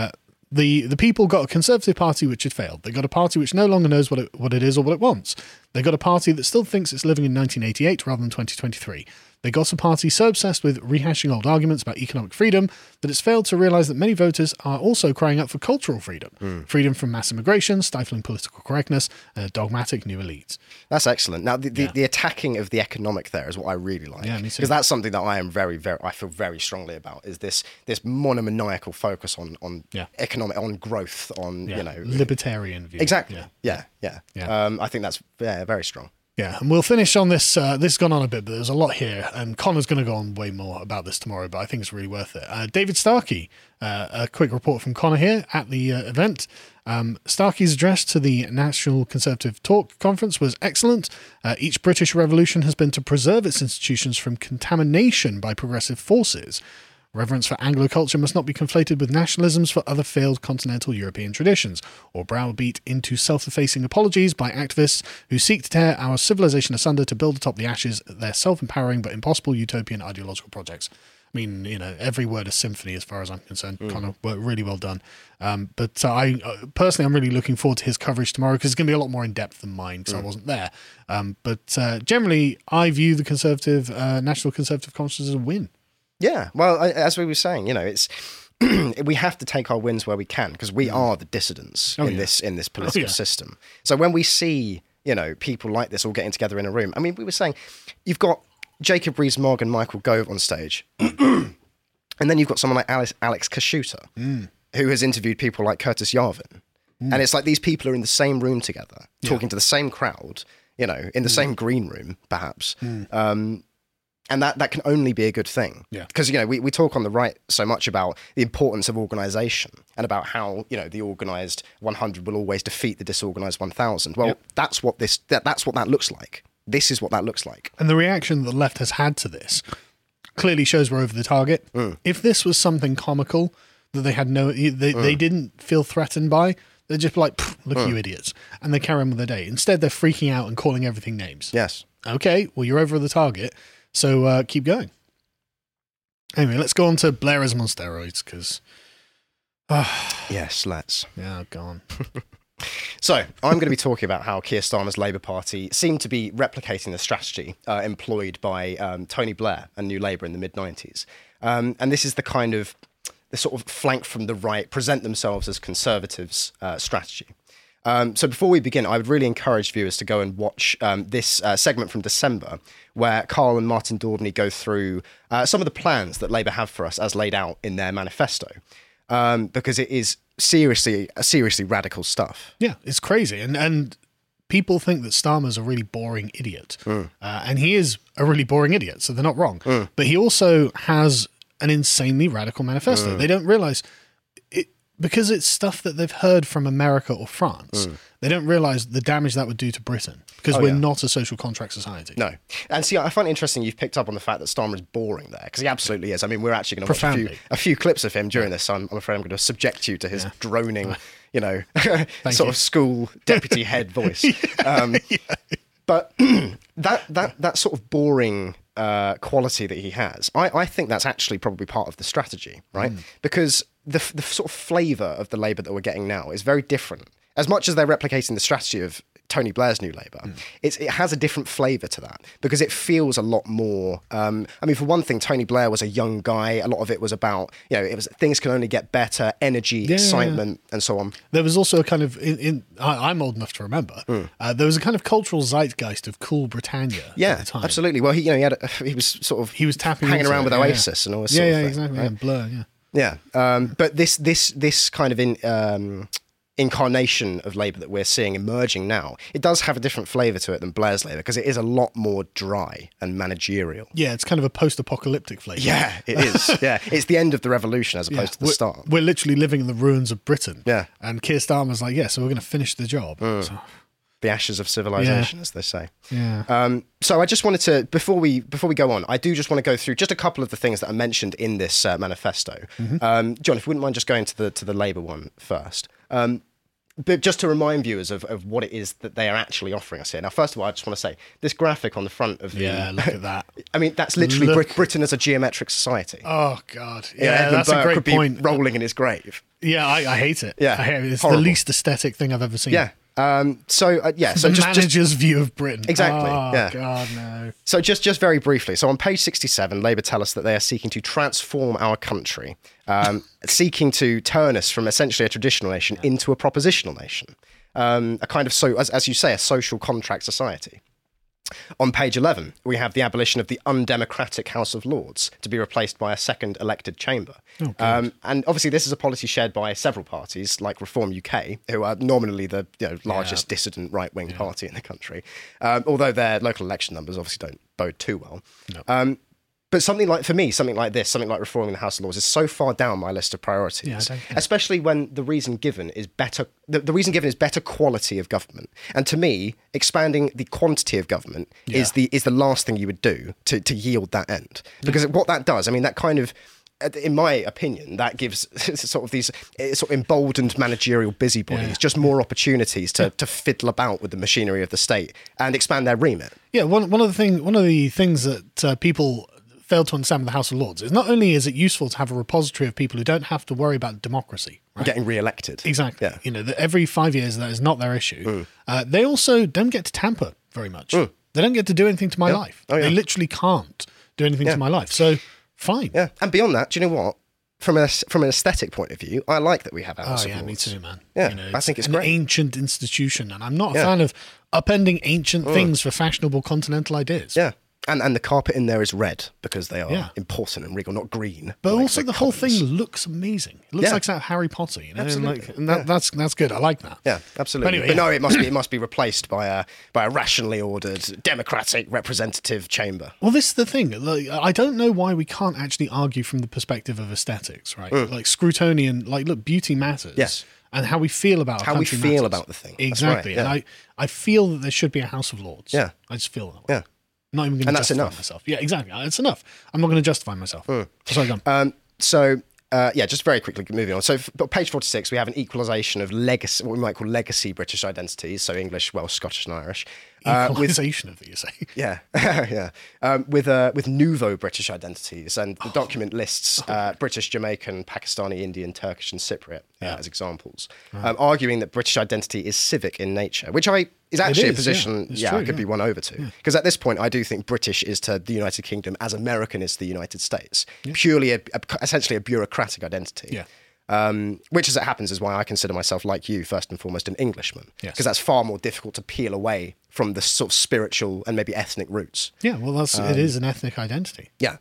S1: The people got a Conservative Party which had failed. They got a party which no longer knows what it is or what it wants. They got a party that still thinks it's living in 1988 rather than 2023. They got a party so obsessed with rehashing old arguments about economic freedom that it's failed to realise that many voters are also crying out for cultural freedom. Freedom from mass immigration, stifling political correctness, and dogmatic new elites.
S2: That's excellent. Now, the attacking of the economic there is what I really like.
S1: Yeah, me too.
S2: Because that's something that I am I feel very strongly about, is this monomaniacal focus on economic, on growth, on,
S1: libertarian view.
S2: Exactly. Yeah. I think that's very strong.
S1: Yeah, and we'll finish on this. This has gone on a bit, but there's a lot here, and Connor's going to go on way more about this tomorrow, but I think it's really worth it. David Starkey, a quick report from Connor here at the event. Starkey's address to the National Conservative Talk Conference was excellent. Each British revolution has been to preserve its institutions from contamination by progressive forces. Reverence for Anglo culture must not be conflated with nationalisms for other failed continental European traditions, or browbeat into self-effacing apologies by activists who seek to tear our civilization asunder to build atop the ashes their self-empowering but impossible utopian ideological projects. I mean, every word is symphony as far as I'm concerned. Connor, really well done. But I personally, I'm really looking forward to his coverage tomorrow, because it's going to be a lot more in depth than mine, because I wasn't there. But generally, I view the National Conservative Conference as a win.
S2: Yeah, well, as we were saying, it's we have to take our wins where we can, because we are the dissidents in this political system. So when we see people like this all getting together in a room, I mean, we were saying you've got Jacob Rees-Mogg and Michael Gove on stage, and then you've got someone like Alex Kashuta, who has interviewed people like Curtis Yarvin, and it's like these people are in the same room together, talking to the same crowd, in the same green room, perhaps. And that can only be a good thing. Because, we talk on the right so much about the importance of organisation, and about how, the organised 100 will always defeat the disorganised 1,000. Well, that's what that looks like. This is what that looks like.
S1: And the reaction the left has had to this clearly shows we're over the target. If this was something comical that they had they didn't feel threatened by, they'd just be like, look at you idiots. And they carry on with their day. Instead, they're freaking out and calling everything names.
S2: Yes.
S1: Okay, well, you're over the target. So keep going. Anyway, let's go on to Blairism on steroids, because...
S2: yes, let's.
S1: Yeah, go on.
S2: So, I'm going to be talking about how Keir Starmer's Labour Party seemed to be replicating the strategy employed by Tony Blair and New Labour in the mid-90s. And this is the sort of flank from the right, present themselves as conservatives strategy. So before we begin, I would really encourage viewers to go and watch this segment from December, where Carl and Martin Dordney go through some of the plans that Labour have for us as laid out in their manifesto, because it is seriously radical stuff.
S1: Yeah, it's crazy. And people think that Starmer's a really boring idiot. And he is a really boring idiot, so they're not wrong. But he also has an insanely radical manifesto. They don't realise... Because it's stuff that they've heard from America or France, they don't realise the damage that would do to Britain, because we're not a social contract society.
S2: No. And see, I find it interesting you've picked up on the fact that Starmer is boring there, because he absolutely is. I mean, we're actually going to watch a few clips of him during this, so I'm afraid I'm going to subject you to his droning, sort of school deputy head voice. But that sort of boring quality that he has, I think that's actually probably part of the strategy, right? Because the sort of flavour of the Labour that we're getting now is very different. As much as they're replicating the strategy of Tony Blair's New Labour, it has a different flavour to that, because it feels a lot more... I mean, for one thing, Tony Blair was a young guy. A lot of it was about, it was things can only get better, energy, excitement, and so on.
S1: There was also a kind of... I'm old enough to remember. There was a kind of cultural zeitgeist of cool Britannia at the time.
S2: Absolutely. Well, he was
S1: tapping
S2: hanging around with Oasis and all this sort of thing.
S1: Exactly. Right?
S2: Yeah, Blur, yeah. But this kind of incarnation of Labour that we're seeing emerging now, it does have a different flavour to it than Blair's Labour, because it is a lot more dry and managerial.
S1: Yeah, it's kind of a post-apocalyptic flavour.
S2: Yeah, it is. Yeah, it's the end of the revolution as opposed to the start.
S1: We're literally living in the ruins of Britain.
S2: Yeah.
S1: And Keir Starmer's like, so we're going to finish the job. So.
S2: The ashes of civilization, as they say.
S1: Yeah.
S2: So I just wanted to, before we go on, I do just want to go through just a couple of the things that are mentioned in this manifesto. John, if you wouldn't mind just going to the Labour one first. But just to remind viewers of what it is that they are actually offering us here. Now, first of all, I just want to say, this graphic on the front of the...
S1: Yeah, look at that.
S2: I mean, that's literally Britain as a geometric society.
S1: Oh, God. Yeah, that's a great point.
S2: Rolling in his grave.
S1: Yeah, I hate it.
S2: Yeah,
S1: I hate it. It's
S2: horrible.
S1: the least aesthetic thing I've ever seen.
S2: Yeah. So
S1: the
S2: just
S1: manager's view of Britain.
S2: Exactly.
S1: Oh,
S2: yeah.
S1: God, no.
S2: So just very briefly. So on page 67, Labour tell us that they are seeking to transform our country, seeking to turn us from essentially a traditional nation into a propositional nation, a kind of, as you say, a social contract society. On page 11, we have the abolition of the undemocratic House of Lords to be replaced by a second elected chamber. And obviously this is a policy shared by several parties, like Reform UK, who are nominally the largest dissident right-wing party in the country, although their local election numbers obviously don't bode too well. No. But something like reforming the House of Lords is so far down my list of priorities, especially when the reason given is better. The reason given is better quality of government, and to me, expanding the quantity of government is the last thing you would do to yield that end. Because what that does, I mean, that kind of, in my opinion, that gives sort of these sort of emboldened managerial busybodies just more opportunities to fiddle about with the machinery of the state and expand their remit.
S1: Yeah, one of the things that people failed to understand with the House of Lords is not only is it useful to have a repository of people who don't have to worry about democracy, right?
S2: Getting re-elected.
S1: Exactly. Yeah. Every 5 years that is not their issue. They also don't get to tamper very much. They don't get to do anything to my life. They literally can't do anything to my life. So fine.
S2: Yeah. And beyond that, do you know what? From an aesthetic point of view, I like that we have House of Lords.
S1: Me too, man.
S2: Yeah, I think it's
S1: an
S2: great.
S1: Ancient institution, and I'm not a fan of upending ancient things for fashionable continental ideas.
S2: Yeah. And the carpet in there is red because they are important and regal, not green.
S1: But also the whole thing looks amazing. It looks like Harry Potter,
S2: Absolutely.
S1: That's good. I like that.
S2: Yeah, absolutely. But anyway, no, it must be replaced by a rationally ordered, democratic representative chamber.
S1: Well, this is the thing. Like, I don't know why we can't actually argue from the perspective of aesthetics, right? Like Scrutonian, look, beauty matters.
S2: Yes.
S1: And how we feel about
S2: how we feel about the thing.
S1: Exactly.
S2: That's right,
S1: and I feel that there should be a House of Lords.
S2: Yeah.
S1: I just feel that way.
S2: Yeah.
S1: Not even going to justify myself. Yeah, exactly. It's enough. I'm not going to justify myself. Sorry, go on.
S2: Just very quickly moving on. So, page 46, we have an equalisation of legacy, what we might call legacy British identities, so English, Welsh, Scottish, and Irish.
S1: Equalisation of it, you say?
S2: Yeah, yeah. With nouveau British identities, and the document lists British, Jamaican, Pakistani, Indian, Turkish, and Cypriot as examples, arguing that British identity is civic in nature, which is actually a position I could be won over to. Because at this point, I do think British is to the United Kingdom as American is to the United States, purely essentially a bureaucratic identity.
S1: Yeah.
S2: Which, as it happens, is why I consider myself, like you, first and foremost, an Englishman. Because that's far more difficult to peel away from the sort of spiritual and maybe ethnic roots.
S1: Yeah, well, it is an ethnic identity.
S2: Yeah.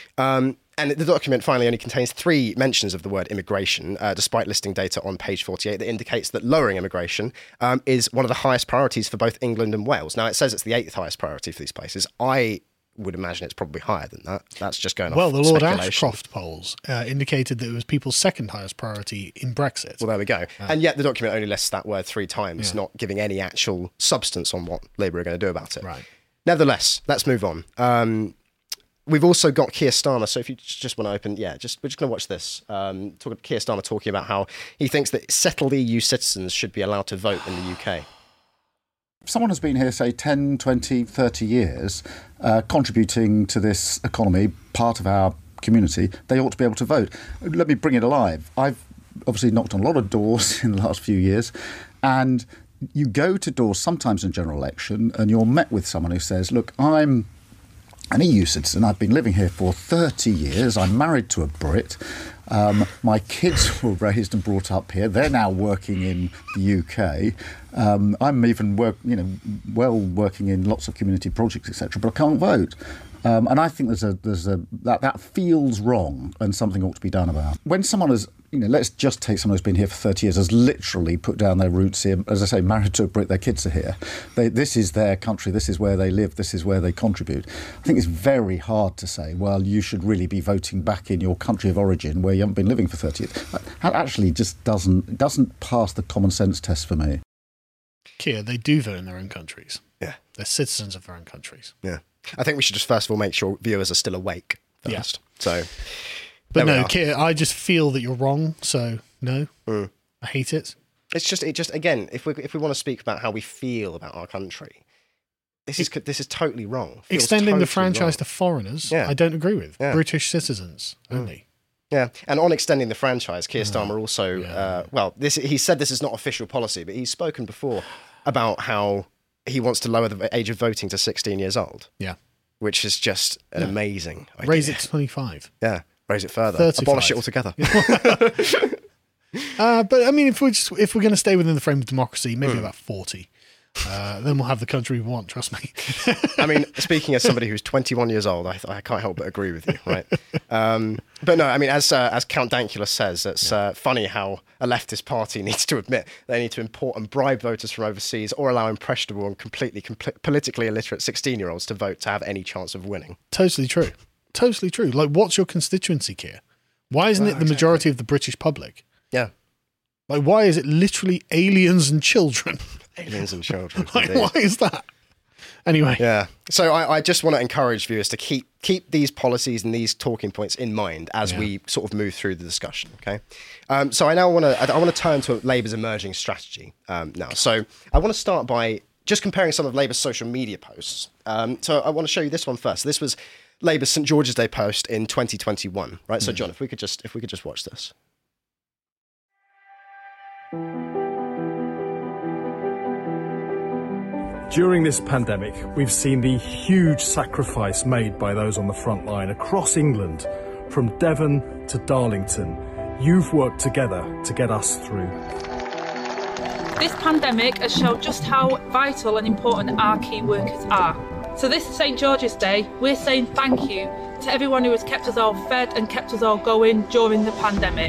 S2: And the document finally only contains 3 mentions of the word immigration, despite listing data on page 48 that indicates that lowering immigration is one of the highest priorities for both England and Wales. Now, it says it's the 8th highest priority for these places. I would imagine it's probably higher than that. That's just going off
S1: the Lord
S2: speculation.
S1: Ashcroft polls indicated that it was people's second highest priority in Brexit.
S2: Well, there we go. And yet the document only lists that word 3 times, not giving any actual substance on what Labour are going to do about it.
S1: Right.
S2: Nevertheless, let's move on. We've also got Keir Starmer. So if you just want to open, we're just going to watch this. Keir Starmer talking about how he thinks that settled EU citizens should be allowed to vote in the UK.
S3: If someone has been here, say, 10, 20, 30 years, contributing to this economy, part of our community, they ought to be able to vote. Let me bring it alive. I've obviously knocked on a lot of doors in the last few years, and you go to doors sometimes in general election and you're met with someone who says, look, I'm an EU citizen. I've been living here for 30 years. I'm married to a Brit. My kids were raised and brought up here. They're now working in the UK. I'm even working in lots of community projects, etc. But I can't vote. And I think that feels wrong and something ought to be done about. When someone has let's just take someone who's been here for 30 years, has literally put down their roots here, as I say, married to a Brit, their kids are here. This is their country, this is where they live, this is where they contribute. I think it's very hard to say, well, you should really be voting back in your country of origin where you haven't been living for 30 years. That actually just doesn't pass the common sense test for me.
S1: Keir, they do vote in their own countries.
S2: Yeah.
S1: They're citizens of their own countries.
S2: Yeah. I think we should just first of all make sure viewers are still awake first. Yeah. So...
S1: But no, Keir, I just feel that you're wrong. So no, I hate it.
S2: It just again, if we want to speak about how we feel about our country, this is totally wrong.
S1: Extending
S2: totally
S1: the franchise
S2: wrong
S1: to foreigners, I don't agree with. British citizens only.
S2: Yeah, and on extending the franchise, Keir Starmer also, he said this is not official policy, but he's spoken before about how he wants to lower the age of voting to 16 years old.
S1: Yeah,
S2: which is just an amazing idea.
S1: Raise it to 25.
S2: Yeah. Raise it further.
S1: 35.
S2: Abolish it altogether.
S1: But I mean, if we're going to stay within the frame of democracy, maybe about 40. Then we'll have the country we want, trust me.
S2: I mean, speaking as somebody who's 21 years old, I can't help but agree with you, right? But no, I mean, as Count Dankula says, it's funny how a leftist party needs to admit they need to import and bribe voters from overseas or allow impressionable and completely politically illiterate 16-year-olds to vote to have any chance of winning.
S1: Totally true. Totally true. Like, what's your constituency, Keir? Why isn't it the majority of the British public?
S2: Yeah.
S1: Like, why is it literally aliens and children?
S2: Aliens and children.
S1: Like, why is that? Anyway.
S2: Yeah. So I just want to encourage viewers to keep these policies and these talking points in mind as we sort of move through the discussion. Okay. So I want to turn to Labour's emerging strategy now. So I want to start by just comparing some of Labour's social media posts. So I want to show you this one first. So this was Labour's St George's Day post in 2021, right? So John, if we could just watch this.
S4: During this pandemic, we've seen the huge sacrifice made by those on the front line across England, from Devon to Darlington. You've worked together to get us through.
S5: This pandemic has shown just how vital and important our key workers are. So this St George's Day, we're saying thank you to everyone who has kept us all fed and kept us all going during the pandemic.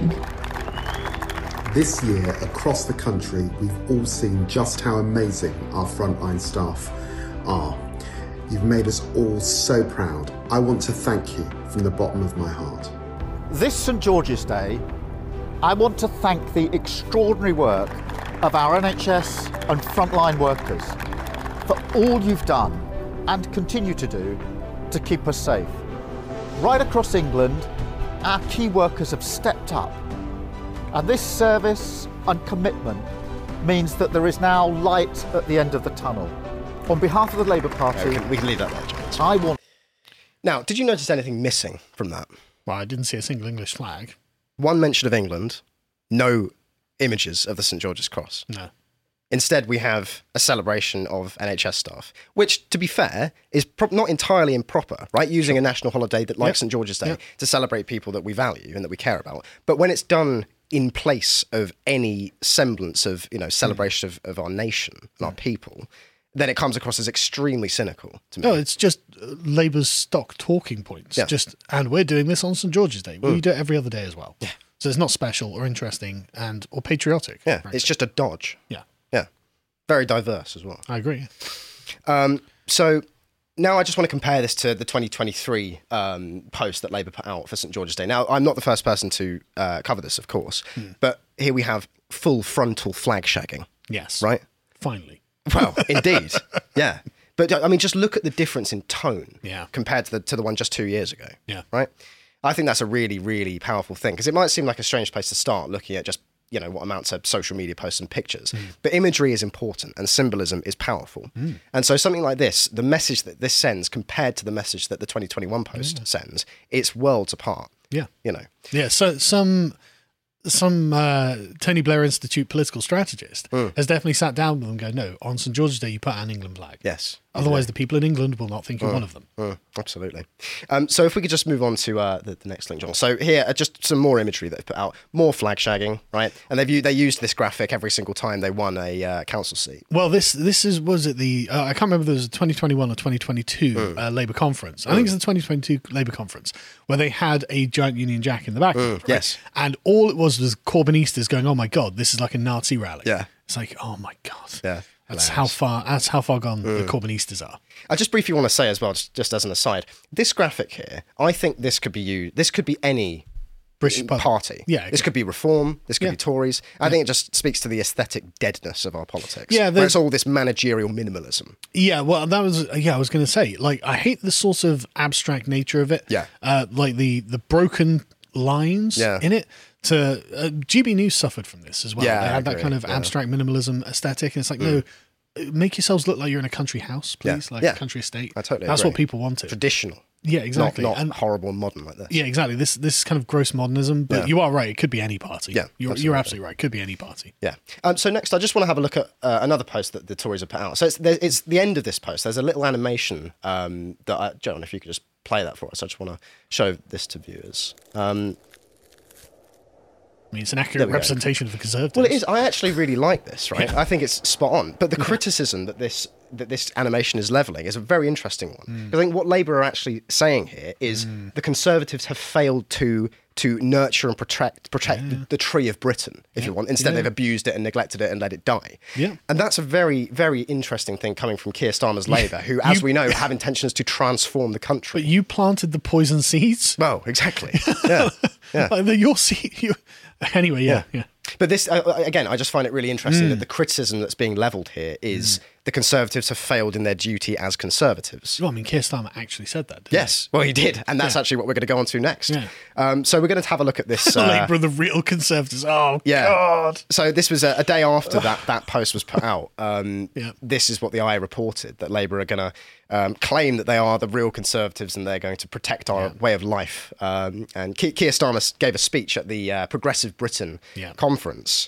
S6: This year, across the country, we've all seen just how amazing our frontline staff are. You've made us all so proud. I want to thank you from the bottom of my heart.
S7: This St George's Day, I want to thank the extraordinary work of our NHS and frontline workers for all you've done and continue to do to keep us safe. Right across England, our key workers have stepped up, and this service and commitment means that there is now light at the end of the tunnel. On behalf of the Labour Party,
S2: we can leave that there, James.
S7: I want...
S2: Now, did you notice anything missing from that?
S1: Well, I didn't see a single English flag.
S2: One mention of England, no images of the St George's Cross.
S1: No.
S2: Instead, we have a celebration of NHS staff, which, to be fair, is not entirely improper, right? Using a national holiday that, like St George's Day, to celebrate people that we value and that we care about. But when it's done in place of any semblance of, celebration of our nation and our people, then it comes across as extremely cynical to me.
S1: No, it's just Labour's stock talking points.
S2: Yeah.
S1: And we're doing this on St George's Day. We do it every other day as well. Yeah. So it's not special or interesting or patriotic.
S2: Yeah,
S1: frankly.
S2: it's just a dodge.
S1: Yeah.
S2: Yeah. Very diverse as well.
S1: I agree.
S2: So now I just want to compare this to the 2023 post that Labour put out for St George's Day. Now, I'm not the first person to cover this, of course, but here we have full frontal flag shagging.
S1: Yes.
S2: Right?
S1: Finally.
S2: Well, indeed. Yeah. But I mean, just look at the difference in tone compared to the one just 2 years ago.
S1: Yeah.
S2: Right? I think that's a really, really powerful thing, because it might seem like a strange place to start looking at just, what amounts to social media posts and pictures. But imagery is important and symbolism is powerful. And so something like this, the message that this sends compared to the message that the 2021 post sends, it's worlds apart.
S1: Yeah.
S2: Yeah.
S1: So some Tony Blair Institute political strategist has definitely sat down with them and go, no, on St George's Day you put an England flag.
S2: Yes.
S1: Otherwise, the people in England will not think you're one of them.
S2: Absolutely. So if we could just move on to the next link, John. So here are just some more imagery that they've put out. More flag shagging, right? And they used this graphic every single time they won a council seat.
S1: Well, this is, was it the, I can't remember if it was a 2021 or 2022 Labour conference. I think it's the 2022 Labour conference where they had a giant Union Jack in the background. Right?
S2: Yes.
S1: And all it was Corbynistas going, oh my God, this is like a Nazi rally.
S2: Yeah.
S1: It's like, oh my God.
S2: Yeah.
S1: That's how far gone the Corbynistas are.
S2: I just briefly want to say as well, just as an aside, this graphic here, I think this could be used. This could be any British party.
S1: Yeah, okay.
S2: This could be Reform. This could be Tories. I think it just speaks to the aesthetic deadness of our politics.
S1: Yeah,
S2: where it's all this managerial minimalism.
S1: Yeah, well, that was I was going to say, like, I hate the sort of abstract nature of it.
S2: Yeah,
S1: like the broken lines in it. GB News suffered from this as well.
S2: Yeah,
S1: they had that kind of abstract minimalism aesthetic, and it's like, no, make yourselves look like you're in a country house, please, like a country estate.
S2: I totally
S1: That's
S2: agree.
S1: what people wanted.
S2: Traditional.
S1: Yeah, exactly.
S2: Not horrible and modern like this.
S1: Yeah, exactly. This kind of gross modernism, but you are right. It could be any party.
S2: Yeah,
S1: you're absolutely right. It could be any party.
S2: Yeah. So next, I just want to have a look at another post that the Tories have put out. So it's the end of this post. There's a little animation John, if you could just play that for us. I just want to show this to viewers.
S1: I mean, it's an accurate representation of the Conservatives.
S2: Well, it is. I actually really like this, right? Yeah. I think it's spot on. But the criticism that this animation is levelling is a very interesting one. I think what Labour are actually saying here is the Conservatives have failed to nurture and protect the tree of Britain, if you want. Instead, they've abused it and neglected it and let it die. Yeah. And that's a very, very interesting thing coming from Keir Starmer's Labour, who, as we know, have intentions to transform the country.
S1: But you planted the poison seeds?
S2: Well, exactly. Yeah.
S1: Your seed... Anyway, yeah.
S2: But this, again, I just find it really interesting that the criticism that's being levelled here is the Conservatives have failed in their duty as Conservatives.
S1: Well, I mean, Keir Starmer actually said that, didn't
S2: he? Well, he did. And that's actually what we're going to go on to next. Yeah. So we're going to have a look at this.
S1: Labour are the real Conservatives. Oh, God.
S2: So this was a day after that post was put out. This is what the Eye reported, that Labour are going to claim that they are the real Conservatives and they're going to protect our way of life. And Keir Starmer gave a speech at the Progressive Britain conference.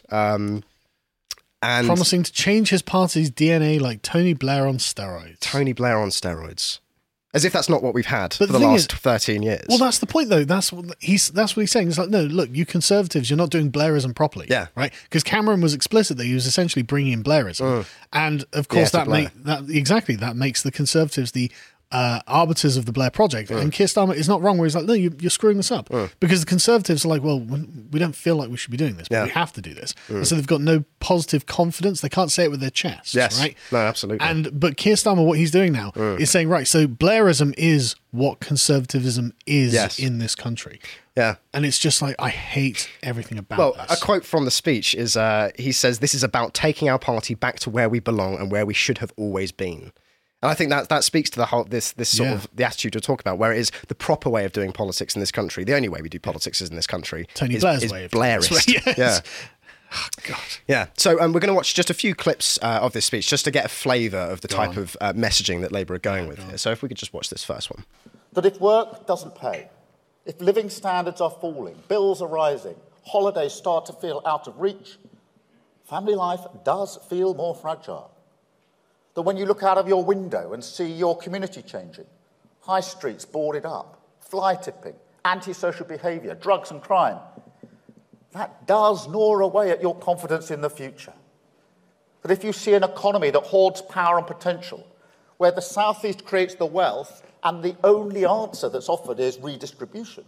S2: And
S1: promising to change his party's DNA like Tony Blair on steroids.
S2: Tony Blair on steroids. As if that's not what we've had for the last 13 years.
S1: Well, that's the point, though. That's what he's saying. It's like, no, look, you Conservatives, you're not doing Blairism properly. Yeah. Right? Because Cameron was explicit that he was essentially bringing in Blairism. And, of course, that makes the Conservatives the arbiters of the Blair Project. And Keir Starmer is not wrong where he's like, no, you're screwing this up. Because the Conservatives are like, well, we don't feel like we should be doing this, but we have to do this. And so they've got no positive confidence. They can't say it with their chest.
S2: Yes.
S1: Right?
S2: No, absolutely.
S1: But Keir Starmer, what he's doing now is saying, right, so Blairism is what Conservatism is in this country.
S2: Yeah.
S1: And it's just like, I hate everything about this.
S2: A quote from the speech is, he says, this is about taking our party back to where we belong and where we should have always been. And I think that speaks to the whole this sort of the attitude we're talking about, where it is the proper way of doing politics in this country. The only way we do politics is in this country.
S1: Tony Blair's way of
S2: Blairist.
S1: Yes.
S2: Yeah.
S1: Oh, God.
S2: Yeah. So we're going to watch just a few clips of this speech just to get a flavour of the type of messaging that Labour are going with here. So if we could just watch this first one.
S7: That if work doesn't pay, if living standards are falling, bills are rising, holidays start to feel out of reach, family life does feel more fragile. That when you look out of your window and see your community changing, high streets boarded up, fly tipping, antisocial behaviour, drugs and crime, that does gnaw away at your confidence in the future. That if you see an economy that hoards power and potential, where the South East creates the wealth and the only answer that's offered is redistribution,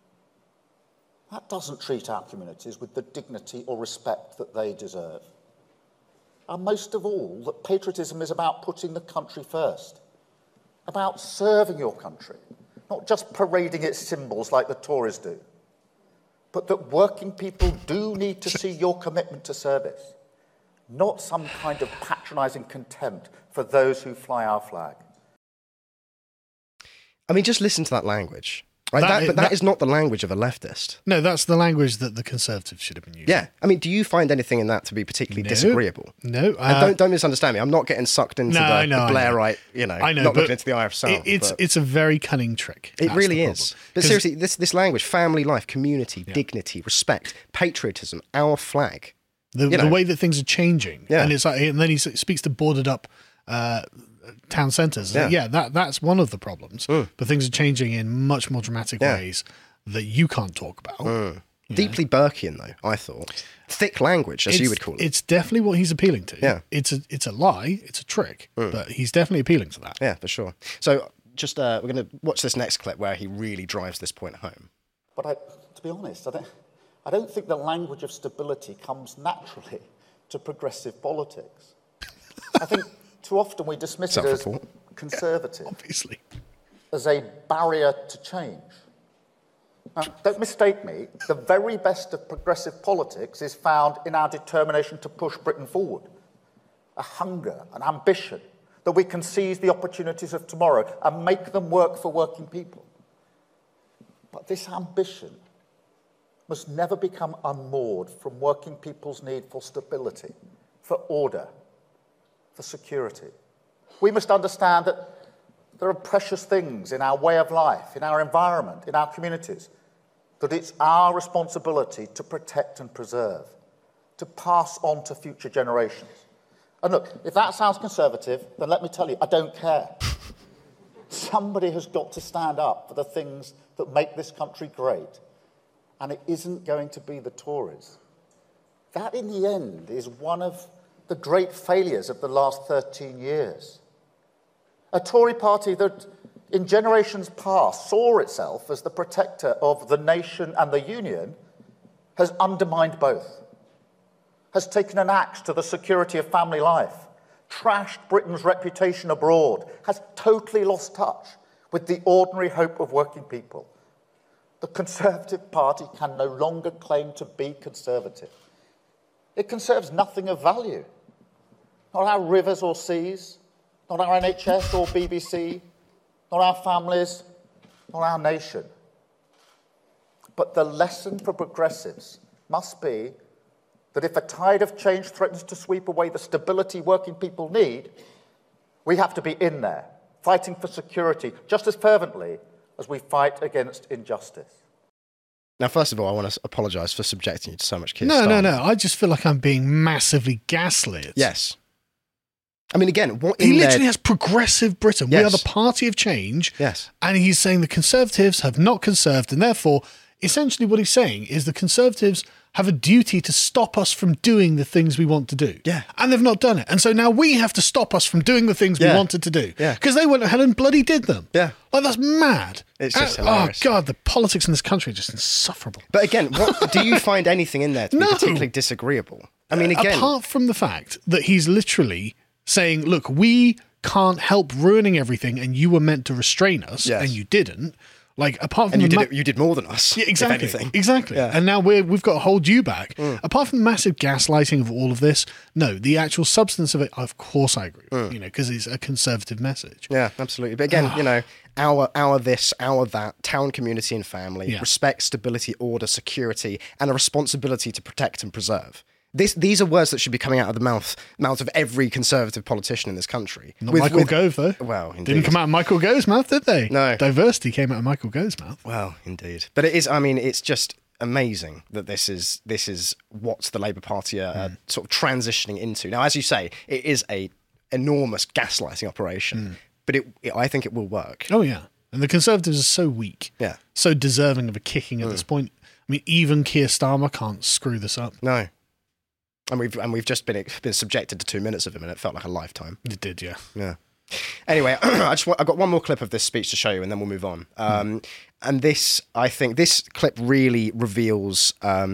S7: that doesn't treat our communities with the dignity or respect that they deserve. And most of all, that patriotism is about putting the country first, about serving your country, not just parading its symbols like the Tories do, but that working people do need to see your commitment to service, not some kind of patronising contempt for those who fly our flag.
S2: I mean, just listen to that language. Right? That is not the language of a leftist.
S1: No, that's the language that the Conservatives should have been using.
S2: Yeah. I mean, do you find anything in that to be particularly disagreeable?
S1: No.
S2: And don't misunderstand me. I'm not getting sucked into the Blairite, not looking into the eye of Sauron.
S1: It's a very cunning trick.
S2: It really is. But seriously, this language, family life, community, dignity, respect, patriotism, our flag.
S1: The way that things are changing. Yeah. And it's like, and then he speaks to boarded up town centres. Yeah, that's one of the problems. But things are changing in much more dramatic ways that you can't talk about.
S2: Deeply Burkean, though, I thought. Thick language, as you would call it.
S1: It's definitely what he's appealing to.
S2: Yeah.
S1: It's a lie, it's a trick, but he's definitely appealing to that.
S2: Yeah, for sure. So just we're going to watch this next clip where he really drives this point home.
S7: But to be honest, I don't think the language of stability comes naturally to progressive politics. I think too often we dismiss it as conservative,
S1: obviously,
S7: as a barrier to change. Now, don't mistake me, the very best of progressive politics is found in our determination to push Britain forward. A hunger, an ambition, that we can seize the opportunities of tomorrow and make them work for working people. But this ambition must never become unmoored from working people's need for stability, for order, for security. We must understand that there are precious things in our way of life, in our environment, in our communities, that it's our responsibility to protect and preserve, to pass on to future generations. And look, if that sounds conservative, then let me tell you, I don't care. Somebody has got to stand up for the things that make this country great. And it isn't going to be the Tories. That, in the end, is one of the great failures of the last 13 years. A Tory party that, in generations past, saw itself as the protector of the nation and the union, has undermined both, has taken an axe to the security of family life, trashed Britain's reputation abroad, has totally lost touch with the ordinary hope of working people. The Conservative Party can no longer claim to be conservative. It conserves nothing of value. Not our rivers or seas, not our NHS or BBC, not our families, not our nation. But the lesson for progressives must be that if a tide of change threatens to sweep away the stability working people need, we have to be in there, fighting for security just as fervently as we fight against injustice.
S2: Now, first of all, I want to apologise for subjecting you to so much Keir
S1: No.
S2: Starmer.
S1: I just feel like I'm being massively gaslit.
S2: Yes. I mean, again,
S1: he literally has progressive Britain.
S2: Yes.
S1: We are the party of change.
S2: Yes.
S1: And he's saying the Conservatives have not conserved, and therefore, essentially what he's saying is the Conservatives have a duty to stop us from doing the things we want to do.
S2: Yeah.
S1: And they've not done it. And so now we have to stop us from doing the things we wanted to do.
S2: Yeah.
S1: Because they went ahead and bloody did them.
S2: Yeah.
S1: Like, that's mad.
S2: It's just hilarious.
S1: Oh, God, the politics in this country are just insufferable.
S2: But again, do you find anything in there to be particularly disagreeable? I mean, again...
S1: Apart from the fact that he's literally saying, look, we can't help ruining everything and you were meant to restrain us and you didn't. Like, apart from
S2: you did more than us.
S1: Yeah, exactly.
S2: If anything.
S1: Exactly.
S2: Yeah.
S1: And now we've got to hold you back. Apart from the massive gaslighting of all of this, no, the actual substance of it, of course I agree with, because it's a conservative message.
S2: Yeah, absolutely. But again, our this, our that, town, community and family, respect, stability, order, security, and a responsibility to protect and preserve. These are words that should be coming out of the mouths of every Conservative politician in this country.
S1: Not Michael Gove, though.
S2: Well, indeed.
S1: Didn't come out of Michael Gove's mouth, did they?
S2: No.
S1: Diversity came out of Michael Gove's mouth.
S2: Well, indeed. But it is, I mean, it's just amazing that this is what the Labour Party are sort of transitioning into. Now, as you say, it is a enormous gaslighting operation, but I think it will work.
S1: Oh, yeah. And the Conservatives are so weak, so deserving of a kicking at this point. I mean, even Keir Starmer can't screw this up.
S2: No. And we've just been subjected to 2 minutes of him, and it felt like a lifetime.
S1: It did, yeah.
S2: Yeah. Anyway, I've got one more clip of this speech to show you, and then we'll move on. And I think this clip really reveals,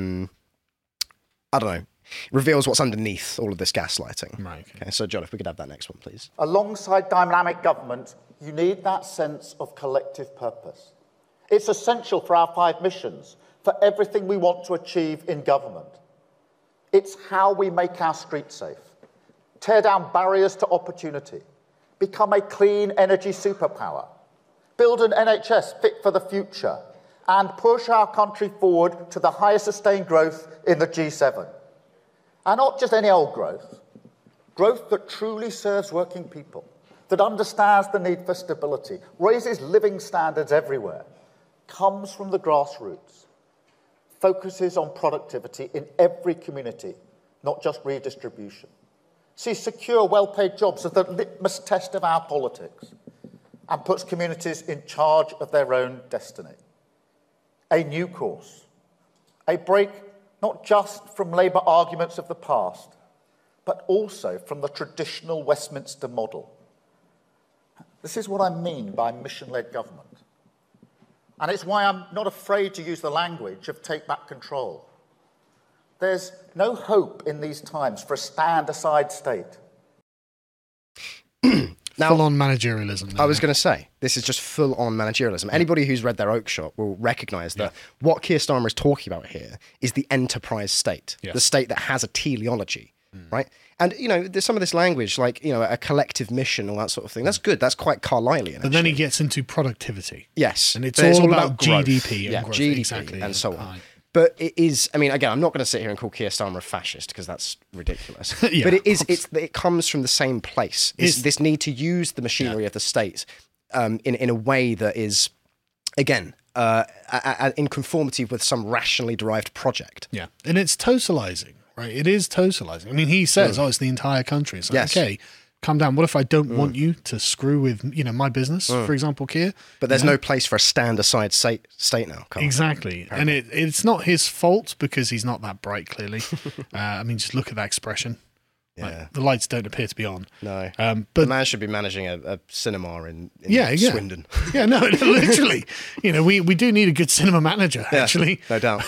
S2: reveals what's underneath all of this gaslighting.
S1: Right.
S2: Okay. So, John, if we could have that next one, please.
S7: Alongside dynamic government, you need that sense of collective purpose. It's essential for our 5 missions, for everything we want to achieve in government. It's how we make our streets safe, tear down barriers to opportunity, become a clean energy superpower, build an NHS fit for the future, and push our country forward to the highest sustained growth in the G7. And not just any old growth that truly serves working people, that understands the need for stability, raises living standards everywhere, comes from the grassroots, focuses on productivity in every community, not just redistribution. sees secure, well-paid jobs as the litmus test of our politics, and puts communities in charge of their own destiny. A new course, a break not just from Labour arguments of the past, but also from the traditional Westminster model. This is what I mean by mission-led government. And it's why I'm not afraid to use the language of take back control. There's no hope in these times for a stand-aside state.
S1: Now, full-on managerialism.
S2: I was going to say, this is just full-on managerialism. Anybody who's read their Oakeshott will recognise that what Keir Starmer is talking about here is the enterprise state, the state that has a teleology, right? And, you know, there's some of this language, like, you know, a collective mission, all that sort of thing. That's good. That's quite Carlylean.
S1: But then he gets into productivity.
S2: Yes.
S1: And it's all about
S2: growth.
S1: GDP and growth.
S2: GDP
S1: exactly,
S2: and so on. But it is, I mean, again, I'm not going to sit here and call Keir Starmer a fascist because that's ridiculous. But it comes from the same place. This need to use the machinery of the state in a way that is, again, in conformity with some rationally derived project.
S1: Yeah. And it's totalizing, right? It is totalizing. I mean, he says, it's the entire country. It's like, okay, calm down. What if I don't want you to screw with, you know, my business, for example, Keir?
S2: But there's no place for a stand-aside state now, Carl.
S1: Exactly. And it's not his fault because he's not that bright, clearly. I mean, just look at that expression.
S2: Yeah.
S1: Like, the lights don't appear to be on.
S2: No.
S1: But
S2: the man should be managing a cinema in Swindon.
S1: Yeah, no, literally. You know, we do need a good cinema manager, actually.
S2: No doubt.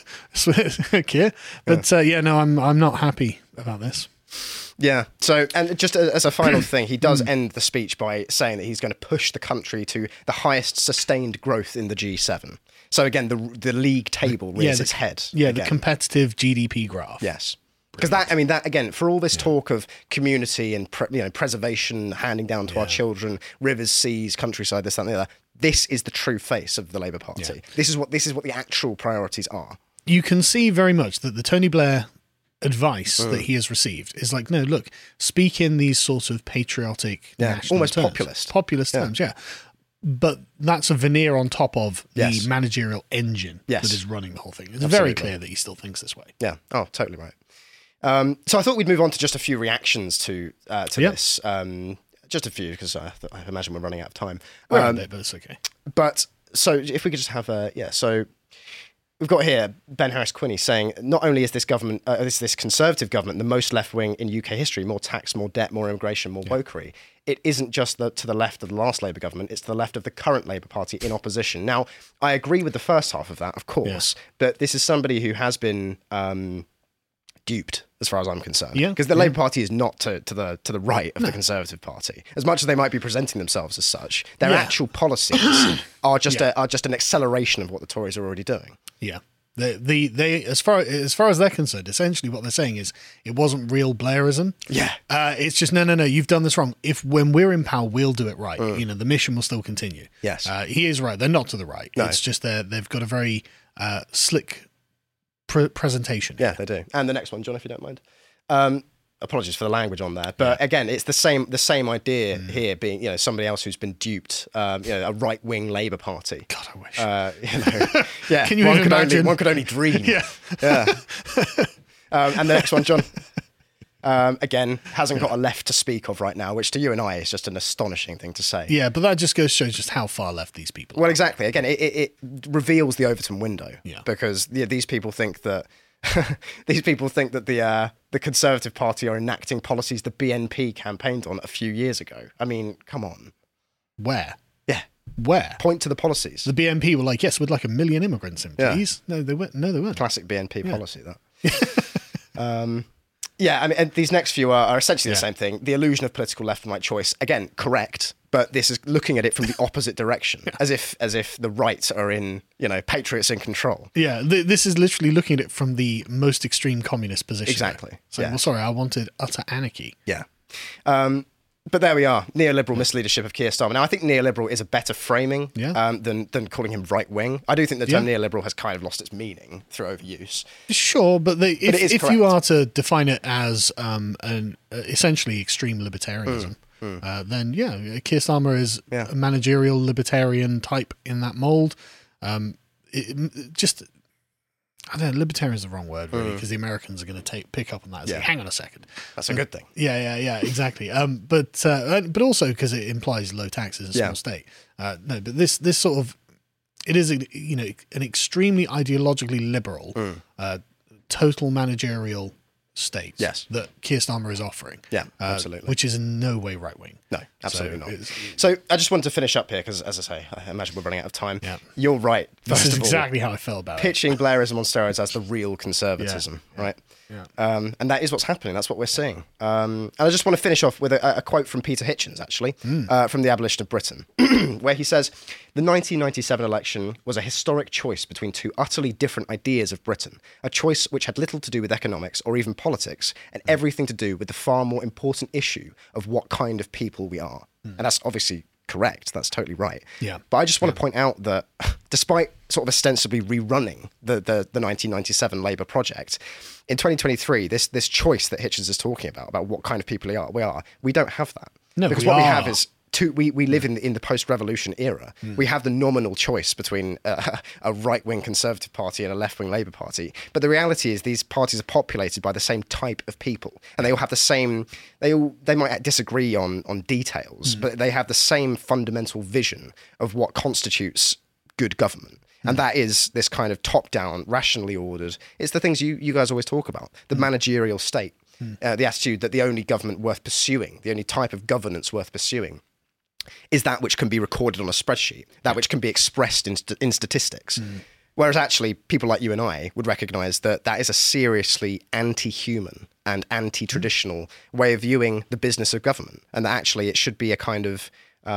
S1: Keir. But no, I'm not happy about this.
S2: Yeah. So, and just as a final thing, he does end the speech by saying that he's going to push the country to the highest sustained growth in the G7. So again, the league table rears its head.
S1: Yeah,
S2: again.
S1: The competitive GDP graph.
S2: Yes. Because that again, for all this talk of community and preservation, handing down to our children, rivers, seas, countryside, this, that, and the other, this is the true face of the Labour Party. Yeah. This is what the actual priorities are.
S1: You can see very much that the Tony Blair advice that he has received is like, no, look, speak in these sort of patriotic, national
S2: almost
S1: terms. Populist terms, but that's a veneer on top of the managerial engine that is running the whole thing. It's very clear that he still thinks this way.
S2: Yeah. Oh, totally right. So I thought we'd move on to just a few reactions to this. Just a few, because I imagine we're running out of time.
S1: We're on there, but it's okay.
S2: But so if we could just have so we've got here Ben Harris-Quinney saying, not only is this government, this Conservative government, the most left-wing in UK history, more tax, more debt, more immigration, more wokery, it isn't just to the left of the last Labour government, it's to the left of the current Labour Party in opposition. Now, I agree with the first half of that, of course, but this is somebody who has been duped, as far as I'm concerned. Because the Labour Party is not to the right of the Conservative Party. As much as they might be presenting themselves as such, their actual policies are just an acceleration of what the Tories are already doing.
S1: Yeah. They as far as they're concerned, essentially what they're saying is it wasn't real Blairism.
S2: Yeah.
S1: It's just no, you've done this wrong. When we're in power, we'll do it right. You know, the mission will still continue.
S2: Yes.
S1: He is right. They're not to the right. No. It's just they've got a very slick presentation.
S2: Yeah, they do. And the next one, John, if you don't mind. Apologies for the language on there, but again, it's the same idea here, being somebody else who's been duped, a right wing Labour Party.
S1: God, I wish.
S2: Yeah,
S1: can you imagine?
S2: One could only dream.
S1: Yeah.
S2: And the next one, John. Again, hasn't got a left to speak of right now, which to you and I is just an astonishing thing to say.
S1: Yeah, but that just shows just how far left these people are.
S2: Well, exactly. Again, it reveals the Overton window.
S1: Yeah.
S2: Because these people think that the Conservative Party are enacting policies the BNP campaigned on a few years ago. I mean, come on.
S1: Where?
S2: Yeah.
S1: Where?
S2: Point to the policies.
S1: The BNP were like, yes, we'd like 1 million immigrants in, please. Yeah. No, they weren't.
S2: Classic BNP policy, that. Yeah, I mean, and these next few are essentially the same thing. The illusion of political left and right choice, again, correct, but this is looking at it from the opposite direction, as if the right are in, patriots in control.
S1: Yeah, this is literally looking at it from the most extreme communist position.
S2: Exactly.
S1: So, well, sorry, I wanted utter anarchy.
S2: Yeah. But there we are, neoliberal misleadership of Keir Starmer. Now, I think neoliberal is a better framing than calling him right-wing. I do think the term neoliberal has kind of lost its meaning through overuse.
S1: Sure, but if you are to define it as essentially extreme libertarianism, then Keir Starmer is a managerial libertarian type in that mould. I I don't know, libertarian is the wrong word, really, because the Americans are going to pick up on that. It's like, hang on a second.
S2: That's a good thing.
S1: Yeah, exactly. But also because it implies low taxes in a small state. No, but this sort of, it is, you know, an extremely ideologically liberal, total managerial state that Keir Starmer is offering.
S2: Yeah, absolutely.
S1: Which is in no way right wing.
S2: No, absolutely not. So I just wanted to finish up here because, as I say, I imagine we're running out of time. Yeah. You're right.
S1: This is exactly how I felt about it.
S2: Pitching Blairism on steroids as the real conservatism, right? Yeah. And that is what's happening. That's what we're seeing. And I just want to finish off with a quote from Peter Hitchens, actually, from The Abolition of Britain, where he says, "The 1997 election was a historic choice between two utterly different ideas of Britain, a choice which had little to do with economics or even politics, and everything to do with the far more important issue of what kind of people we are." And that's obviously correct. That's totally right.
S1: Yeah.
S2: But I just want to point out that despite sort of ostensibly rerunning the 1997 Labour project, in 2023, this choice that Hitchens is talking about what kind of people we don't have that.
S1: No,
S2: because what we have is we live in the post-revolution era. We have the nominal choice between a right-wing Conservative Party and a left-wing Labour Party. But the reality is these parties are populated by the same type of people, and they all have the same. They might disagree on details, but they have the same fundamental vision of what constitutes good government. And that is this kind of top-down, rationally ordered. It's the things you guys always talk about, the managerial state, the attitude that the only government worth pursuing, the only type of governance worth pursuing, is that which can be recorded on a spreadsheet, that which can be expressed in statistics. Whereas actually people like you and I would recognise that is a seriously anti-human and anti-traditional way of viewing the business of government, and that actually it should be a kind of...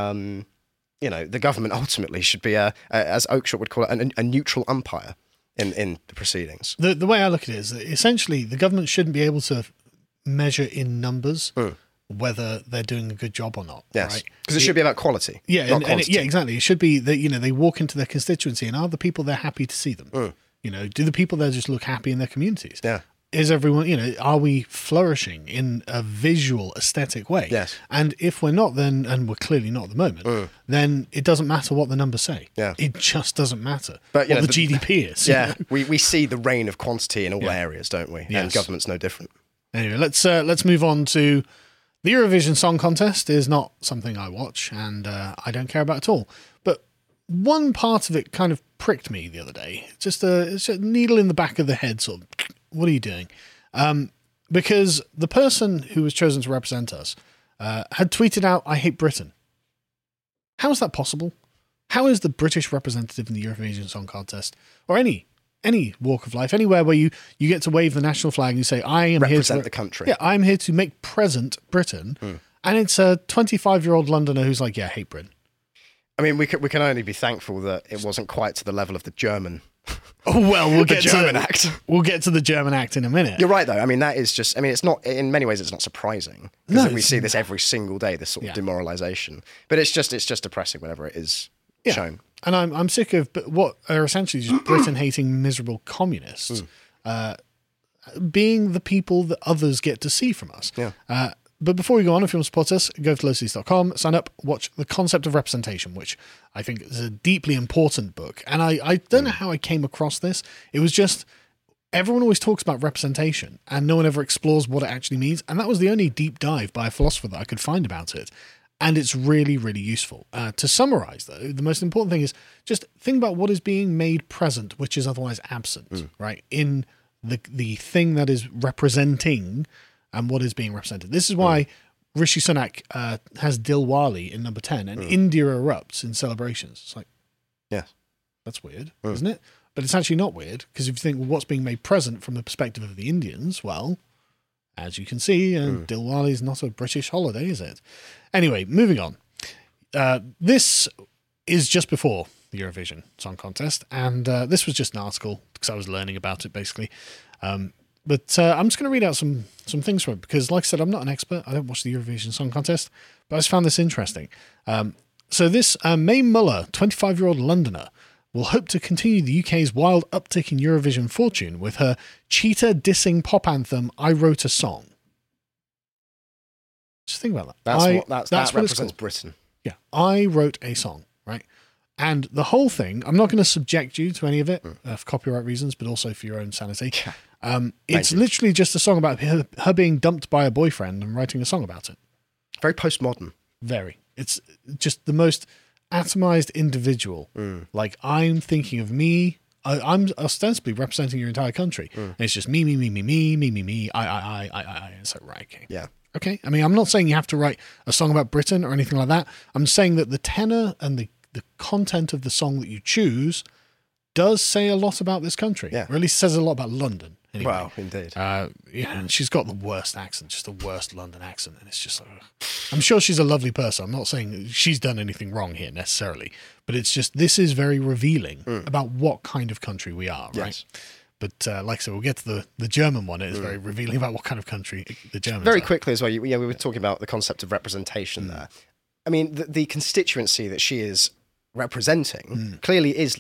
S2: the government ultimately should be as Oakeshott would call it, a neutral umpire in the proceedings.
S1: The way I look at it is that essentially the government shouldn't be able to measure in numbers whether they're doing a good job or not.
S2: Yes,
S1: right?
S2: Because it should be about quality.
S1: Yeah, exactly. It should be that they walk into their constituency and are the people there happy to see them? Do the people there just look happy in their communities?
S2: Yeah.
S1: Is everyone, are we flourishing in a visual, aesthetic way?
S2: Yes.
S1: And if we're not, then, and we're clearly not at the moment, then it doesn't matter what the numbers say.
S2: Yeah.
S1: It just doesn't matter
S2: what
S1: the GDP is.
S2: Yeah. We see the reign of quantity in all areas, don't we? Yes. And government's no different.
S1: Anyway, let's move on to the Eurovision Song Contest. Is not something I watch, and I don't care about at all. But one part of it kind of pricked me the other day. It's a needle in the back of the head, sort of. What are you doing? Because the person who was chosen to represent us had tweeted out, "I hate Britain." How is that possible? How is the British representative in the Eurovision Song Contest, or any walk of life, anywhere where you get to wave the national flag and you say, "I am
S2: represent
S1: here to
S2: the country."
S1: Yeah, I'm here to make present Britain. And it's a 25-year-old Londoner who's like, "Yeah, I hate Britain."
S2: I mean, we can only be thankful that it wasn't quite to the level of the German.
S1: Oh, well, we'll get
S2: to the German Act.
S1: We'll get to the German Act in a minute.
S2: You're right, though. I mean, that is just... I mean, it's not... In many ways, it's not surprising. Because we see this every single day, this sort of demoralisation. But it's just depressing whenever it is shown.
S1: And I'm sick of what are essentially just Britain-hating miserable communists being the people that others get to see from us.
S2: Yeah.
S1: But before we go on, if you want to support us, go to lowseas.com, sign up, watch The Concept of Representation, which I think is a deeply important book. And I don't know how I came across this. It was just, everyone always talks about representation and no one ever explores what it actually means. And that was the only deep dive by a philosopher that I could find about it. And it's really, really useful. To summarize, though, the most important thing is just think about what is being made present, which is otherwise absent, right? In the thing that is representing and what is being represented. This is why Rishi Sunak has Dilwali in number 10 and India erupts in celebrations. It's like, that's weird, isn't it? But it's actually not weird, because if you think, well, what's being made present from the perspective of the Indians, well, as you can see, Dilwali is not a British holiday, is it? Anyway, moving on. This is just before the Eurovision Song Contest, and this was just an article because I was learning about it, basically. But I'm just going to read out some things from it because, like I said, I'm not an expert. I don't watch the Eurovision Song Contest, but I just found this interesting. So this Mae Muller, 25-year-old Londoner, will hope to continue the UK's wild uptick in Eurovision fortune with her cheetah-dissing pop anthem, "I Wrote a Song." Just think about that.
S2: That represents Britain.
S1: Yeah, I wrote a song, right? And the whole thing, I'm not going to subject you to any of it for copyright reasons, but also for your own sanity. It's literally just a song about her being dumped by a boyfriend and writing a song about it.
S2: Very postmodern.
S1: Very. It's just the most atomized individual. Like, I'm thinking of me. I'm ostensibly representing your entire country. And it's just me, I. It's like, right, okay.
S2: Yeah.
S1: Okay. I mean, I'm not saying you have to write a song about Britain or anything like that. I'm saying that the tenor and the content of the song that you choose does say a lot about this country.
S2: Yeah.
S1: Or at least says a lot about London. Anyway.
S2: Wow, indeed.
S1: Yeah, and she's got the worst accent, just the worst London accent. And it's just like, I'm sure she's a lovely person. I'm not saying she's done anything wrong here necessarily, but it's just, this is very revealing about what kind of country we are, right?
S2: Yes.
S1: But like I said, we'll get to the German one. It is very revealing about what kind of country the Germans
S2: Very
S1: are.
S2: quickly as well, we were talking about the concept of representation there. I mean, the constituency that she is representing clearly is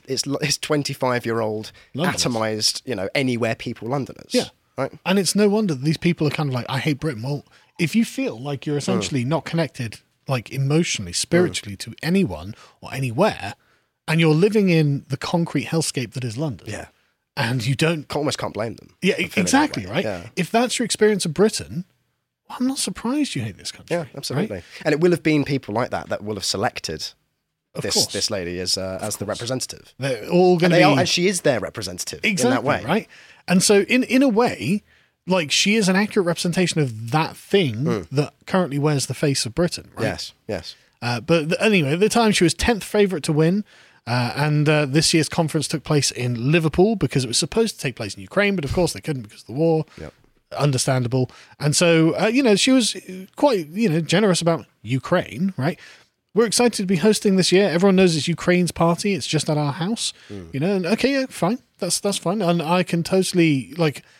S2: 25-year-old atomized, anywhere people Londoners.
S1: Yeah.
S2: Right.
S1: And it's no wonder that these people are kind of like, I hate Britain. Well, if you feel like you're essentially not connected, like emotionally, spiritually to anyone or anywhere, and you're living in the concrete hellscape that is London.
S2: Yeah.
S1: And you don't...
S2: Almost can't blame them.
S1: Yeah, exactly, right?
S2: Yeah.
S1: If that's your experience of Britain, well, I'm not surprised you hate this country.
S2: Yeah, absolutely.
S1: Right?
S2: And it will have been people like that will have selected
S1: Of course.
S2: this lady as the representative.
S1: They're all going to be...
S2: And she is their representative
S1: exactly,
S2: in that way.
S1: Right? And so in a way, like, she is an accurate representation of that thing that currently wears the face of Britain, right?
S2: Yes.
S1: But anyway, at the time, she was 10th favourite to win. And this year's conference took place in Liverpool because it was supposed to take place in Ukraine, but of course they couldn't because of the war.
S2: Yep.
S1: Understandable. And so, she was quite, generous about Ukraine, right? We're excited to be hosting this year. Everyone knows it's Ukraine's party. It's just at our house, and okay, yeah, fine. That's fine. And I can totally,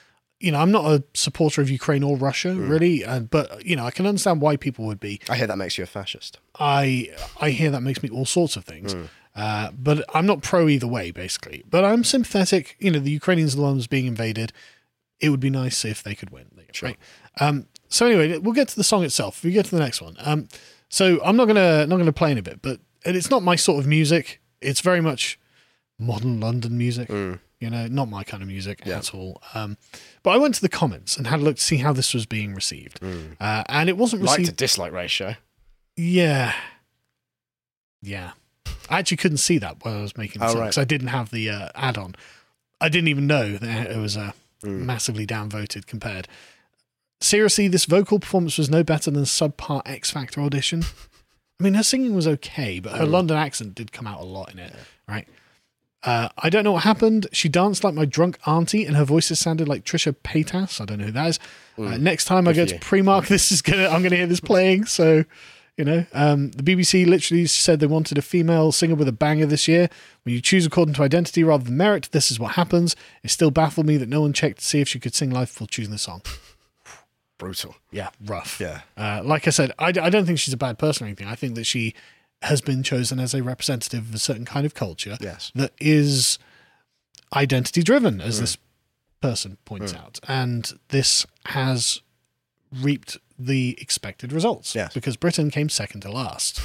S1: I'm not a supporter of Ukraine or Russia, really, but, I can understand why people would be.
S2: I hear that makes you a fascist.
S1: I hear that makes me all sorts of things. But I'm not pro either way, basically. But I'm sympathetic. The Ukrainians are the ones being invaded. It would be nice if they could win.
S2: Sure.
S1: Right? So anyway, we'll get to the song itself. We get to the next one. So I'm not gonna play any of it, but it's not my sort of music. It's very much modern London music. Not my kind of music at all. But I went to the comments and had a look to see how this was being received. And it wasn't received...
S2: Like to dislike ratio.
S1: Yeah. I actually couldn't see that when I was making the song because I didn't have the add-on. I didn't even know that it was massively downvoted compared. Seriously, this vocal performance was no better than subpar X Factor audition. I mean, her singing was okay, but her London accent did come out a lot in it, right? I don't know what happened. She danced like my drunk auntie, and her voices sounded like Trisha Paytas. I don't know who that is. Next time I go to Primark, I'm gonna hear this playing. So, the BBC literally said they wanted a female singer with a banger this year. When you choose according to identity rather than merit, this is what happens. It still baffled me that no one checked to see if she could sing live before choosing the song.
S2: Brutal.
S1: Yeah, rough.
S2: Yeah.
S1: Like I said, I don't think she's a bad person or anything. I think that she has been chosen as a representative of a certain kind of culture that is identity driven, as this person points out. And this has reaped the expected results because Britain came second to last.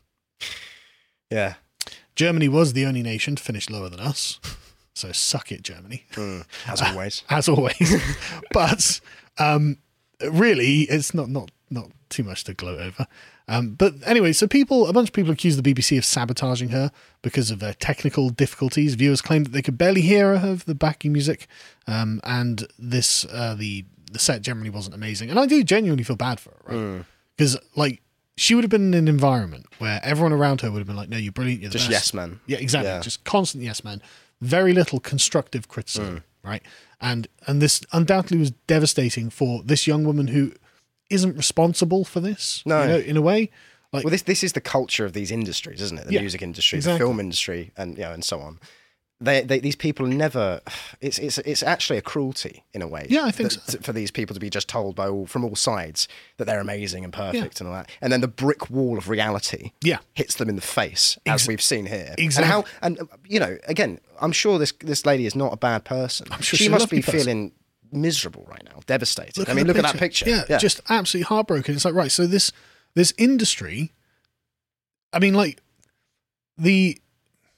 S2: Yeah.
S1: Germany was the only nation to finish lower than us. So suck it, Germany.
S2: As always.
S1: As always. But really, it's not too much to gloat over. But anyway, so a bunch of people accused the BBC of sabotaging her because of their technical difficulties. Viewers claimed that they could barely hear her of the backing music. And this, the set generally wasn't amazing. And I do genuinely feel bad for her, right? Because, she would have been in an environment where everyone around her would have been like, no, you're brilliant, you're the
S2: best. Yes man.
S1: Yeah, exactly. Yeah. Just constant yes man. Very little constructive criticism, right? And this undoubtedly was devastating for this young woman who isn't responsible for this. No, in a way.
S2: Well, this is the culture of these industries, isn't it? The music industry, the film industry, and and so on. These people never. It's actually a cruelty in a way.
S1: Yeah, I think so.
S2: For these people to be just told from all sides that they're amazing and perfect and all that, and then the brick wall of reality hits them in the face, as we've seen here.
S1: Exactly.
S2: And again, I'm sure this lady is not a bad person.
S1: I'm sure
S2: she must be feeling miserable right now, devastated. Look at that picture.
S1: Yeah, just absolutely heartbroken. It's like, right, so this industry, I mean,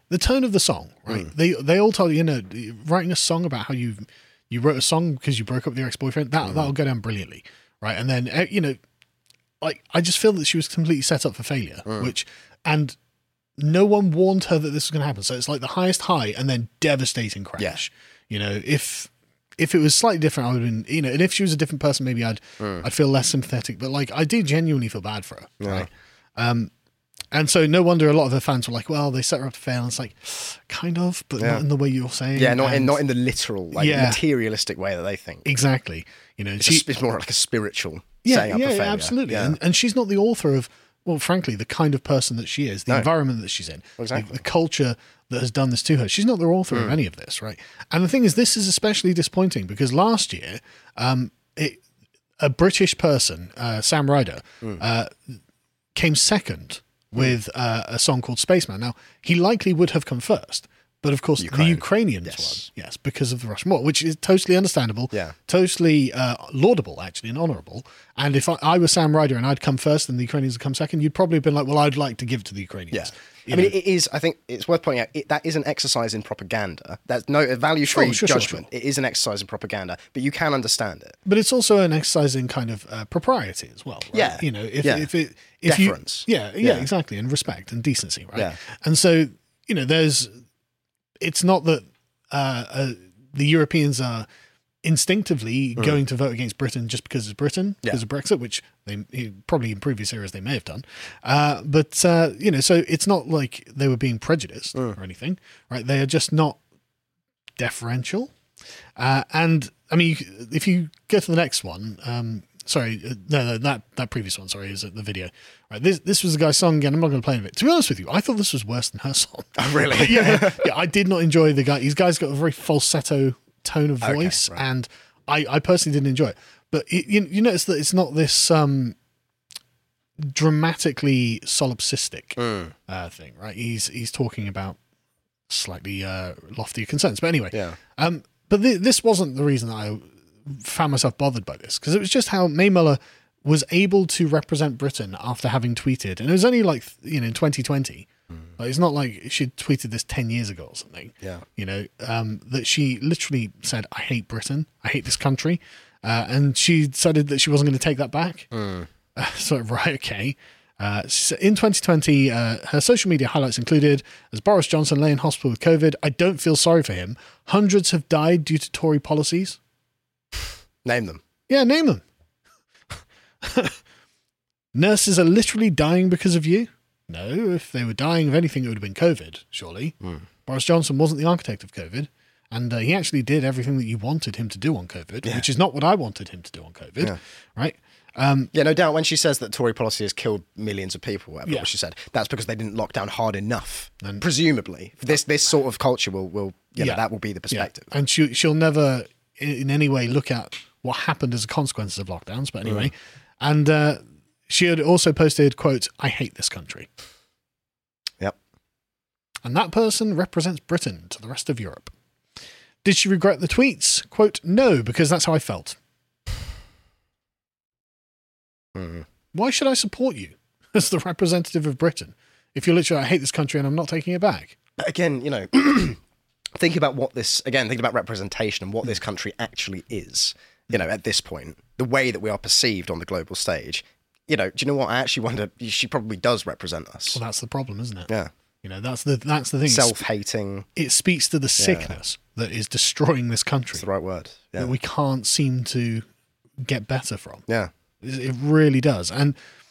S1: the tone of the song, right? They all told you, writing a song about how you wrote a song because you broke up with your ex-boyfriend, that'll go down brilliantly, right? And then, like, I just feel that she was completely set up for failure, and no one warned her that this was going to happen. So it's like the highest high and then devastating crash. Yeah. If it was slightly different, I would have been, and if she was a different person, maybe I'd feel less sympathetic. But like, I do genuinely feel bad for her, right? And so no wonder a lot of her fans were like, well, they set her up to fail. And it's like, kind of, but not in the way you're saying.
S2: Yeah, not in the literal, materialistic way that they think.
S1: Exactly.
S2: It's more like a spiritual setting up for failure.
S1: Absolutely. Yeah. And she's not the author of, well, frankly, the kind of person that she is, the environment that she's in, the culture that has done this to her. She's not the author of any of this, right? And the thing is, this is especially disappointing because last year, a British person, Sam Ryder, came second with a song called Spaceman. Now, he likely would have come first, but of course the Ukrainians won, because of the Russian war, which is totally understandable, totally laudable, actually, and honourable. And if I was Sam Ryder and I'd come first and the Ukrainians had come second, you'd probably have been like, well, I'd like to give it to the Ukrainians.
S2: Yeah. I mean, it is, I think it's worth pointing out, that is an exercise in propaganda. That's no value-free judgment. Sure. It is an exercise in propaganda, but you can understand it.
S1: But it's also an exercise in kind of propriety as well, right?
S2: Yeah.
S1: If
S2: deference.
S1: Exactly, and respect and decency, right?
S2: Yeah.
S1: And so, it's not that the Europeans are instinctively going to vote against Britain just because it's Britain, because of Brexit, which they probably in previous eras they may have done. But so it's not like they were being prejudiced or anything, right? They are just not deferential. And I mean, if you go to the next one, that previous one, is the video. Right, this was the guy's song again. I'm not going to play it. To be honest with you, I thought this was worse than her song.
S2: Oh, really?
S1: yeah, I did not enjoy the guy. These guys got a very falsetto tone of voice, and I personally didn't enjoy it. But you notice that it's not this dramatically solipsistic thing, right? He's talking about slightly loftier concerns. But anyway, but this wasn't the reason that I found myself bothered by this, because it was just how Mae Muller was able to represent Britain after having tweeted, and it was only like in 2020. Like, it's not like she tweeted this 10 years ago or something.
S2: Yeah,
S1: that she literally said, "I hate Britain. I hate this country," and she decided that she wasn't going to take that back. So right, okay. So in 2020, her social media highlights included, as Boris Johnson lay in hospital with COVID, "I don't feel sorry for him. Hundreds have died due to Tory policies."
S2: Name them.
S1: Yeah, name them. "Nurses are literally dying because of you." No, if they were dying of anything, it would have been COVID, surely. Boris Johnson wasn't the architect of COVID, and he actually did everything that you wanted him to do on COVID, which is not what I wanted him to do on COVID, right?
S2: No doubt when she says that Tory policy has killed millions of people, whatever what she said, that's because they didn't lock down hard enough, and presumably. This sort of culture will that will be the perspective.
S1: Yeah. And she'll never in any way look at what happened as a consequence of lockdowns, but anyway. And she had also posted, quote, "I hate this country."
S2: Yep.
S1: And that person represents Britain to the rest of Europe. Did she regret the tweets? Quote, "No, because that's how I felt." Why should I support you as the representative of Britain if you're literally, "I hate this country and I'm not taking it back"?
S2: Again, thinking about representation and what this country actually is, at this point, the way that we are perceived on the global stage, do you know what? I actually wonder, she probably does represent us.
S1: Well, that's the problem, isn't it?
S2: Yeah.
S1: That's the thing.
S2: Self-hating.
S1: It speaks to the sickness that is destroying this country.
S2: That's the right word. Yeah.
S1: That we can't seem to get better from.
S2: Yeah.
S1: It really does. And,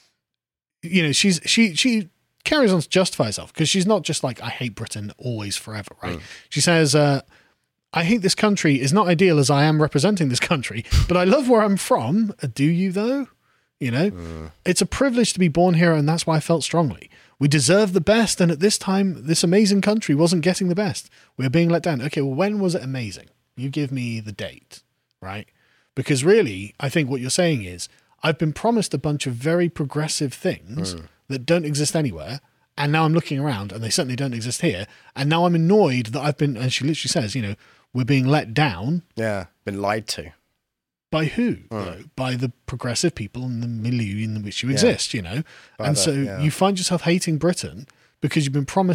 S1: she carries on to justify herself, because she's not just like, "I hate Britain always forever," right? She says, "I hate this country is not ideal as I am representing this country, but I love where I'm from." Do you though? It's a privilege to be born here, and that's why I felt strongly. We deserve the best, and at this time, this amazing country wasn't getting the best. We're being let down. Okay, well, when was it amazing? You give me the date, right? Because really, I think what you're saying is, I've been promised a bunch of very progressive things that don't exist anywhere, and now I'm looking around, and they certainly don't exist here, and now I'm annoyed that I've been, and she literally says, we're being let down.
S2: Yeah, been lied to.
S1: By who? By the progressive people in the milieu in which you exist, And so you find yourself hating Britain because you've been promised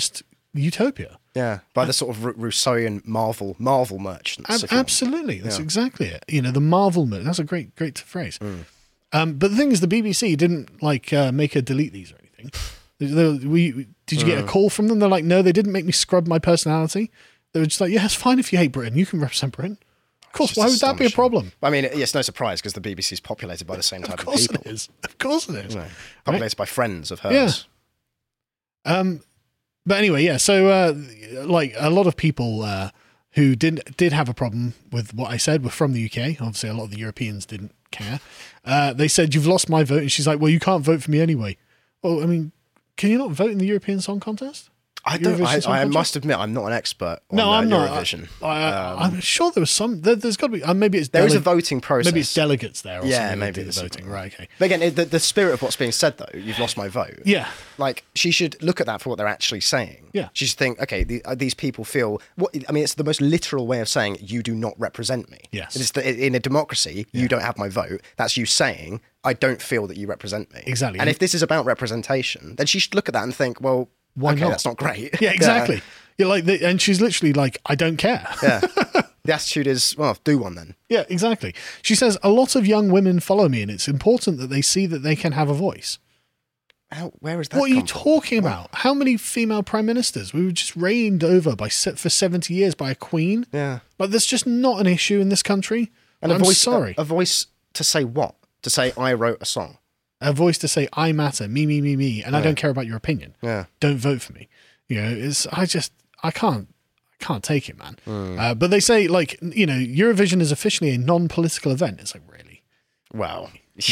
S1: utopia.
S2: Yeah, by the sort of Rousseauian Marvel merchants.
S1: Absolutely, that's exactly it. You know, the Marvel merchants. That's a great phrase. But the thing is, the BBC didn't make her delete these or anything. Did you get a call from them? They're like, no, they didn't make me scrub my personality. They were just like, yeah, it's fine if you hate Britain. You can represent Britain. Of course, why would that be a problem?
S2: I mean, it's no surprise because the BBC is populated by the same type of people.
S1: Of course it is.
S2: Populated by friends of hers.
S1: Yeah. But anyway, yeah. So, like a lot of people who did have a problem with what I said were from the UK. Obviously, a lot of the Europeans didn't care. They said, "You've lost my vote," and she's like, "Well, you can't vote for me anyway." Well, I mean, can you not vote in the European Song Contest?
S2: I must admit, I'm not an expert on Eurovision.
S1: I'm sure there was some. There's got to be. Maybe it's
S2: there is a voting process.
S1: Maybe it's delegates there. Or
S2: yeah, maybe
S1: the voting. Right. Okay.
S2: But again, the spirit of what's being said, though, you've lost my vote.
S1: Yeah.
S2: Like she should look at that for what they're actually saying.
S1: Yeah.
S2: She should think, okay, these people feel. It's the most literal way of saying you do not represent me.
S1: Yes.
S2: In a democracy, you don't have my vote. That's you saying I don't feel that you represent me.
S1: Exactly.
S2: And if this is about representation, then she should look at that and think, well,
S1: why not?
S2: That's not great.
S1: Yeah, exactly. Yeah. You're like, and she's literally like, I don't care.
S2: Yeah. The attitude is, well, do one then.
S1: Yeah, exactly. She says, a lot of young women follow me, and it's important that they see that they can have a voice.
S2: Where is that?
S1: What are you talking about? How many female prime ministers? We were just reigned over for 70 years by a queen.
S2: Yeah.
S1: But there's just not an issue in this country. And I'm sorry.
S2: A voice to say what? To say, I wrote a song.
S1: A voice to say, I matter, me, and I don't care about your opinion.
S2: Yeah.
S1: Don't vote for me. You know, I can't take it, man. But they say, like, you know, Eurovision is officially a non-political event. It's like, really?
S2: Wow.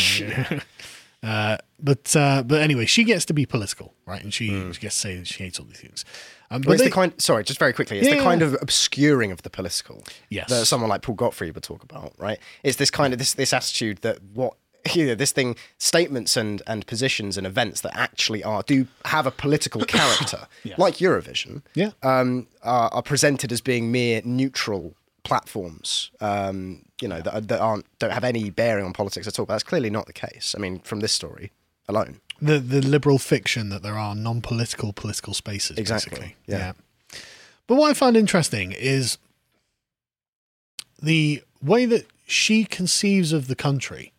S1: But anyway, she gets to be political, right? And she gets to say that she hates all these things.
S2: Sorry, just very quickly. It's the kind of obscuring of the political that someone like Paul Gottfried would talk about, right? It's this kind of this attitude that statements and positions and events that actually do have a political character, like Eurovision, are presented as being mere neutral platforms, that don't have any bearing on politics at all. But that's clearly not the case. I mean, from this story alone.
S1: The liberal fiction that there are non-political political spaces.
S2: Exactly.
S1: Basically. Yeah. But what I find interesting is the way that she conceives of the country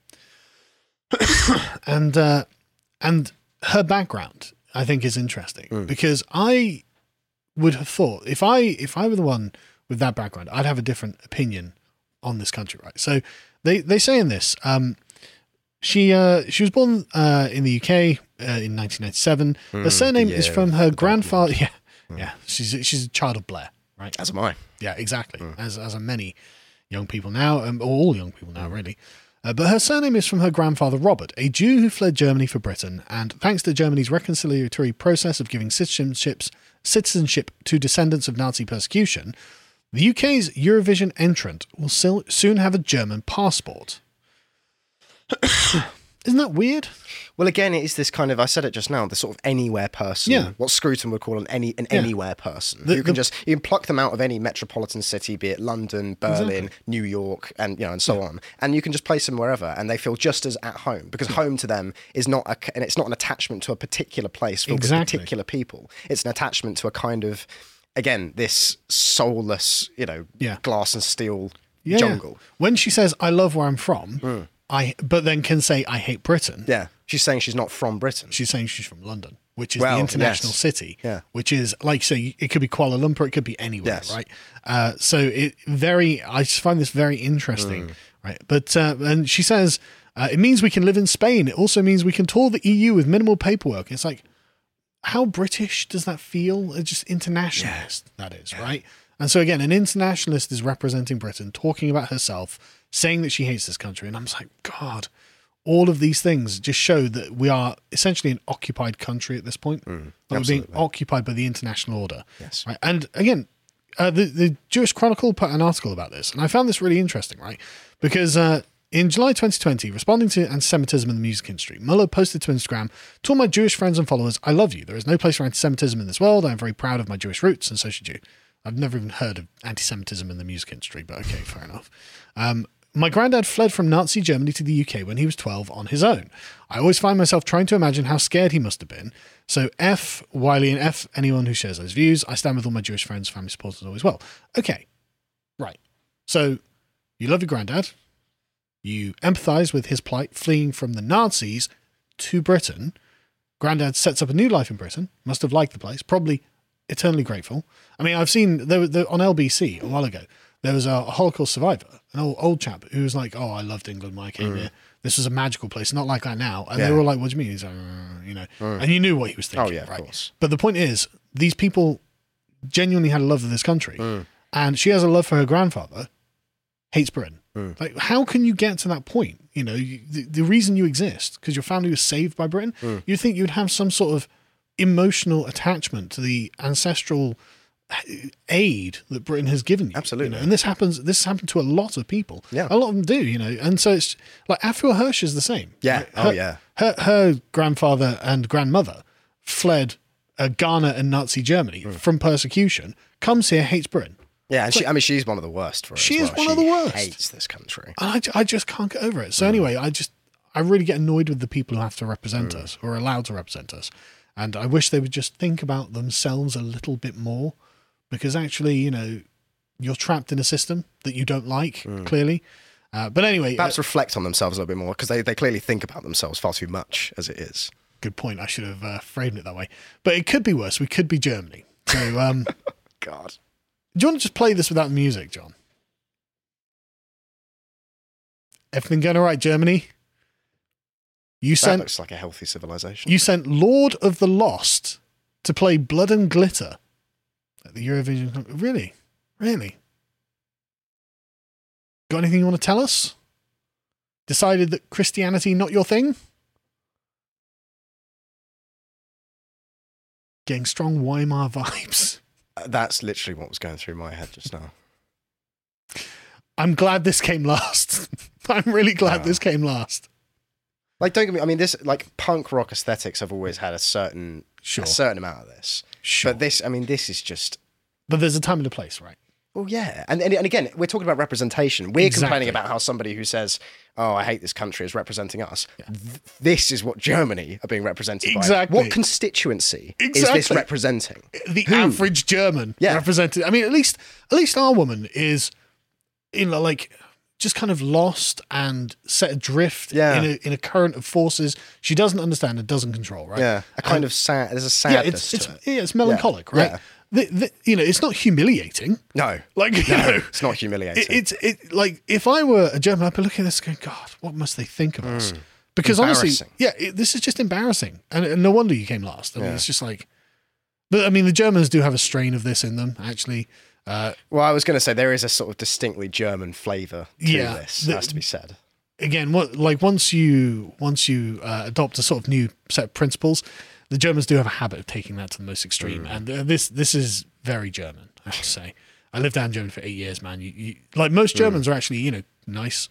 S1: and her background, I think, is interesting because I would have thought if I were the one with that background, I'd have a different opinion on this country, right? So they say in this, she was born in the UK in 1997. Her surname is from her grandfather. Yeah. She's a child of Blair, right?
S2: As am I.
S1: Yeah, exactly. As are many young people now, or all young people now, really. But her surname is from her grandfather, Robert, a Jew who fled Germany for Britain, and thanks to Germany's reconciliatory process of giving citizenship to descendants of Nazi persecution, the UK's Eurovision entrant will soon have a German passport. Isn't that weird?
S2: Well, again, it is this kind of, I said it just now, the sort of anywhere person.
S1: Yeah.
S2: What Scruton would call an anywhere person. You can pluck them out of any metropolitan city, be it London, Berlin, New York, and so on. And you can just place them wherever, and they feel just as at home, because home to them is and it's not an attachment to a particular place filled with particular people. It's an attachment to a kind of, again, this soulless, glass and steel jungle.
S1: When she says, I love where I'm from, but then can say, I hate Britain.
S2: Yeah. She's saying she's not from Britain.
S1: She's saying she's from London, which is the international city, which is like, so it could be Kuala Lumpur, it could be anywhere, right? I just find this very interesting, right? But, and she says, it means we can live in Spain. It also means we can tour the EU with minimal paperwork. It's like, how British does that feel? It's just internationalist, that is, right? And so again, an internationalist is representing Britain, talking about herself, saying that she hates this country. And I'm just like, God, all of these things just show that we are essentially an occupied country at this point. We're being occupied by the international order.
S2: Yes.
S1: Right? And again, the Jewish Chronicle put an article about this, and I found this really interesting, right? Because in July 2020, responding to anti-Semitism in the music industry, Muller posted to Instagram, "To all my Jewish friends and followers, I love you. There is no place for anti-Semitism in this world. I am very proud of my Jewish roots, and so should you." I've never even heard of anti-Semitism in the music industry, but okay, fair enough. My granddad fled from Nazi Germany to the UK when he was 12 on his own. I always find myself trying to imagine how scared he must have been. So F, Wiley, and F, anyone who shares those views. I stand with all my Jewish friends, family supporters always well. Okay, right. So you love your granddad. You empathise with his plight, fleeing from the Nazis to Britain. Granddad sets up a new life in Britain. Must have liked the place. Probably eternally grateful. I mean, I've seen on LBC a while ago, there was a Holocaust survivor, an old chap who was like, "Oh, I loved England when I came here. This was a magical place, not like that now." And they were like, "What do you mean?" He's like, and you knew what he was thinking.
S2: Oh yeah,
S1: right?
S2: Of course.
S1: But the point is, these people genuinely had a love of this country, and she has a love for her grandfather. Hates Britain. Like, how can you get to that point? You know, the reason you exist, because your family was saved by Britain, you'd think you'd have some sort of emotional attachment to the ancestral aid that Britain has given you.
S2: Absolutely.
S1: You know? And this happened to a lot of people.
S2: Yeah.
S1: A lot of them do, you know. And so it's like Afua Hirsch is the same.
S2: Yeah.
S1: Right? Her grandfather and grandmother fled Ghana and Nazi Germany from persecution, comes here, hates Britain.
S2: Yeah, and she's one of the worst for it.
S1: She
S2: as
S1: is
S2: well.
S1: one of the worst.
S2: Hates this country.
S1: And I just can't get over it. So anyway, I really get annoyed with the people who have to represent us, or are allowed to represent us. And I wish they would just think about themselves a little bit more, because actually, you know, you're trapped in a system that you don't like, clearly. But anyway.
S2: Perhaps reflect on themselves a little bit more, because they clearly think about themselves far too much as it is.
S1: Good point. I should have framed it that way. But it could be worse. We could be Germany. So,
S2: God.
S1: Do you want to just play this without music, John? Everything going all right, Germany?
S2: That looks like a healthy civilization.
S1: You sent Lord of the Lost to play Blood and Glitter at the Eurovision. Really? Really? Got anything you want to tell us? Decided that Christianity not your thing? Getting strong Weimar vibes.
S2: That's literally what was going through my head just now.
S1: I'm glad this came last. I'm really glad this came last.
S2: Like, don't get me. I mean, this like punk rock aesthetics have always had a certain amount of this.
S1: Sure.
S2: But this, I mean, this is just.
S1: But there's a time and a place, right?
S2: Well, yeah, and again, we're talking about representation. We're complaining about how somebody who says, "Oh, I hate this country," is representing us. Yeah. This is what Germany are being represented by. What constituency is this representing?
S1: The average German represented. I mean, at least our woman is, you know, like, just kind of lost and set adrift in a current of forces she doesn't understand and doesn't control, right?
S2: Yeah, a kind of sad. There's a sadness to it.
S1: Yeah, it's melancholic, right? Yeah. You know, it's not humiliating.
S2: No,
S1: like
S2: no,
S1: you know,
S2: it's not humiliating.
S1: It's like, if I were a German, I'd be looking at this going, God, what must they think of us? Because honestly, this is just embarrassing, and no wonder you came last. I mean, it's just like, but I mean, the Germans do have a strain of this in them, actually.
S2: Well, I was going to say there is a sort of distinctly German flavour to this. Has to be said. Again,
S1: once you adopt a sort of new set of principles, the Germans do have a habit of taking that to the most extreme, and this is very German, I have to say. I lived down in Germany for 8 years, man. You like, most Germans are actually, you know, nice,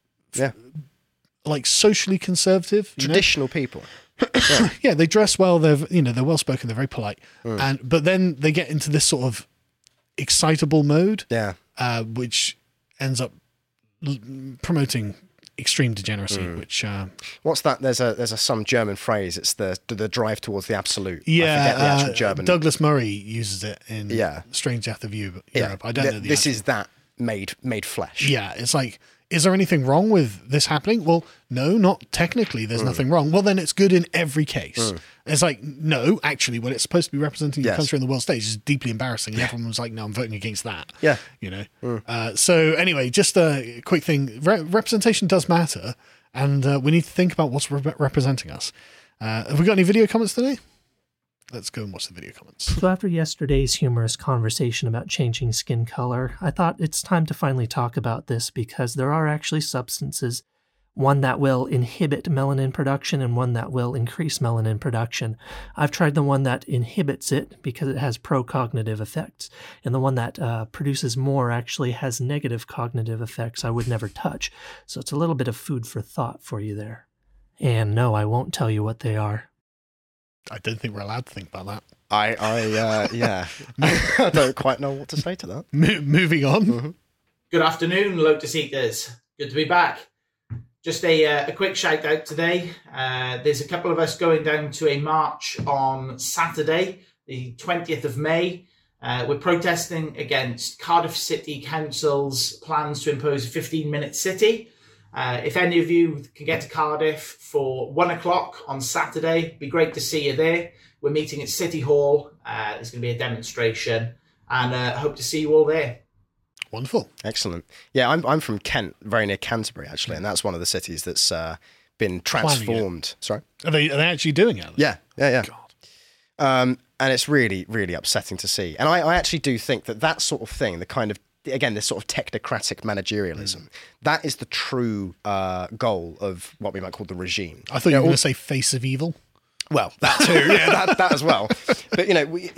S1: like socially conservative,
S2: traditional people.
S1: Yeah, they dress well. They're well spoken. They're very polite, but then they get into this sort of excitable mode, which ends up promoting extreme degeneracy. Which
S2: what's that? There's some German phrase. It's the drive towards the absolute.
S1: Yeah,
S2: I forget the actual German.
S1: Douglas Murray uses it in Strange Death of Europe. I don't know.
S2: This is that made flesh.
S1: Yeah, it's like, is there anything wrong with this happening? Well, no, not technically. There's nothing wrong. Well, then it's good in every case. It's like, no, actually, when it's supposed to be representing your country on the world stage, is deeply embarrassing. And everyone was like, no, I'm voting against that. Yeah. You know? So anyway, just a quick thing. Representation does matter. And we need to think about what's representing us. Have we got any video comments today? Let's go and watch the video comments.
S8: So after yesterday's humorous conversation about changing skin color, I thought it's time to finally talk about this, because there are actually substances, one that will inhibit melanin production and one that will increase melanin production. I've tried the one that inhibits it because it has pro-cognitive effects, and the one that produces more actually has negative cognitive effects I would never touch. So it's a little bit of food for thought for you there. And no, I won't tell you what they are.
S1: I don't think we're allowed to think about that.
S2: I don't quite know what to say to that.
S1: Moving on.
S9: Good afternoon, Lotus Seekers. Good to be back. Just a quick shout out today. There's a couple of us going down to a march on Saturday, the 20th of May. We're protesting against Cardiff City Council's plans to impose a 15-minute city. If any of you can get to Cardiff for 1 o'clock on Saturday, it'd be great to see you there. We're meeting at City Hall. There's going to be a demonstration, and hope to see you all there.
S1: Wonderful.
S2: Excellent. Yeah, I'm from Kent, very near Canterbury, actually, and that's one of the cities that's been transformed. Sorry?
S1: Are they actually doing it?
S2: Yeah. God. And it's really, really upsetting to see. And I actually do think that sort of thing, the kind of, again, this sort of technocratic managerialism, that is the true goal of what we might call the regime.
S1: I thought you were going to say face of evil.
S2: Well, that too, yeah, that as well. But,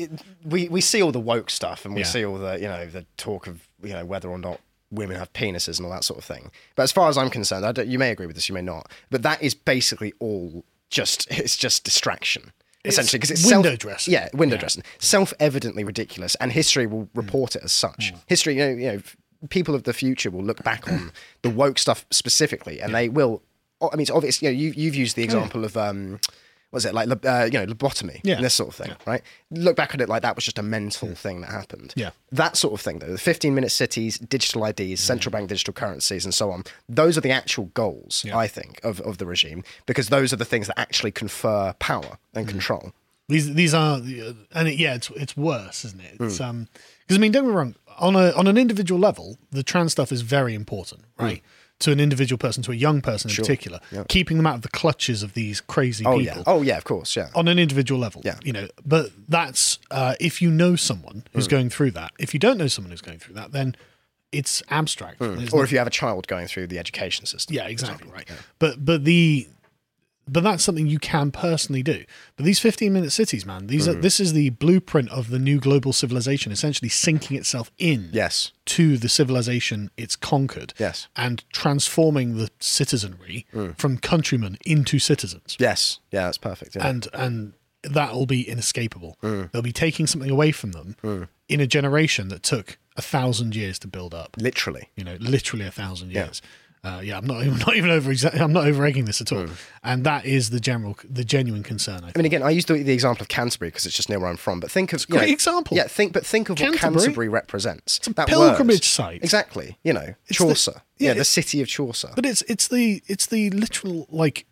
S2: we see all the woke stuff, and we see all the, the talk of, whether or not women have penises and all that sort of thing. But as far as I'm concerned, you may agree with this, you may not, but that is basically all it's just distraction. Essentially, because it's
S1: window dressing.
S2: Yeah, window dressing. Self-evidently ridiculous, and history will report it as such. History, people of the future will look back on the woke stuff specifically, and they will. I mean, it's obvious. You've used the example of was it like lobotomy and this sort of thing, right? Look back at it like that was just a mental thing that happened.
S1: Yeah,
S2: that sort of thing though. The 15-minute cities, digital IDs, central bank digital currencies, and so on. Those are the actual goals, I think, of the regime, because those are the things that actually confer power and control.
S1: These are, and it's worse, isn't it? It's because I mean, don't get me wrong. On an individual level, the trans stuff is very important, right? To an individual person, to a young person in particular, keeping them out of the clutches of these crazy people.
S2: Oh yeah, of course, yeah.
S1: On an individual level, But that's if you know someone who's going through that. If you don't know someone who's going through that, then it's abstract.
S2: Or if you have a child going through the education system.
S1: Yeah, exactly right. Yeah. But that's something you can personally do. But these 15-minute cities, man, this is the blueprint of the new global civilization, essentially sinking itself in to the civilization it's conquered and transforming the citizenry from countrymen into citizens.
S2: Yes. Yeah, that's perfect. Yeah.
S1: And that will be inescapable. They'll be taking something away from them in a generation that took 1,000 years to build up.
S2: Literally.
S1: Literally 1,000 years. I'm not even over egging this at all, and that is the genuine concern. I mean,
S2: again, I used the example of Canterbury because it's just near where I'm from. But think of
S1: great example.
S2: Yeah, think of what Canterbury represents.
S1: It's a pilgrimage site.
S2: Exactly. Chaucer. The city of Chaucer.
S1: But it's the literal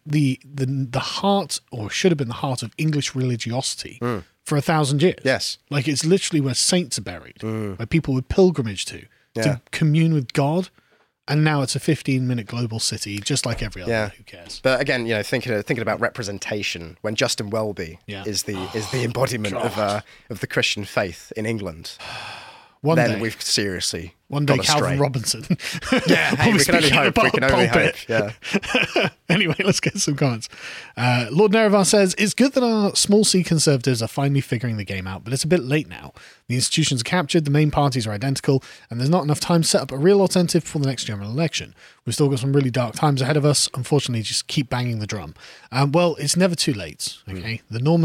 S1: the heart, or should have been the heart of English religiosity for 1,000 years.
S2: Yes,
S1: it's literally where saints are buried, where people would pilgrimage to commune with God. And now it's a 15-minute global city, just like every other. Who cares?
S2: But again, thinking about representation, when Justin Welby is the embodiment of the Christian faith in England, then we've seriously
S1: one day Calvin Robinson.
S2: Yeah, we can only hope. We can only hope. Yeah.
S1: Anyway, let's get some comments. Lord Nerevar says, it's good that our small C conservatives are finally figuring the game out, but it's a bit late now. The institutions are captured, the main parties are identical, and there's not enough time to set up a real alternative for the next general election. We've still got some really dark times ahead of us. Unfortunately, just keep banging the drum. Well, it's never too late. Okay,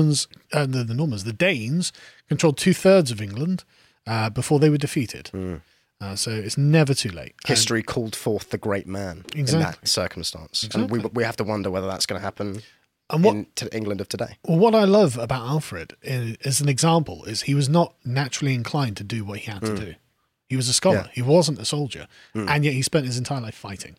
S1: the Danes controlled 2/3 of England before they were defeated. So it's never too late.
S2: History called forth the great man in that circumstance. And we have to wonder whether that's going to happen in England of today.
S1: Well, what I love about Alfred, as an example, is he was not naturally inclined to do what he had to do. He was a scholar. He wasn't a soldier. And yet he spent his entire life fighting.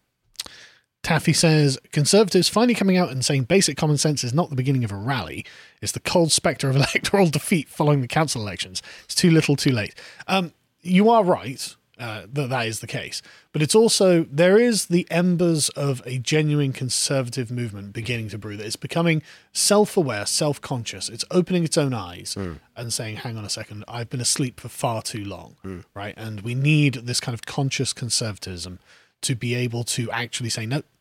S1: Taffy says, Conservatives finally coming out and saying basic common sense is not the beginning of a rally. It's the cold spectre of electoral defeat following the council elections. It's too little too late. You are right that is the case. But it's also, there is the embers of a genuine conservative movement beginning to brew, that it's becoming self-aware, self-conscious. It's opening its own eyes and saying, hang on a second, I've been asleep for far too long, right? And we need this kind of conscious conservatism to be able to actually say, no,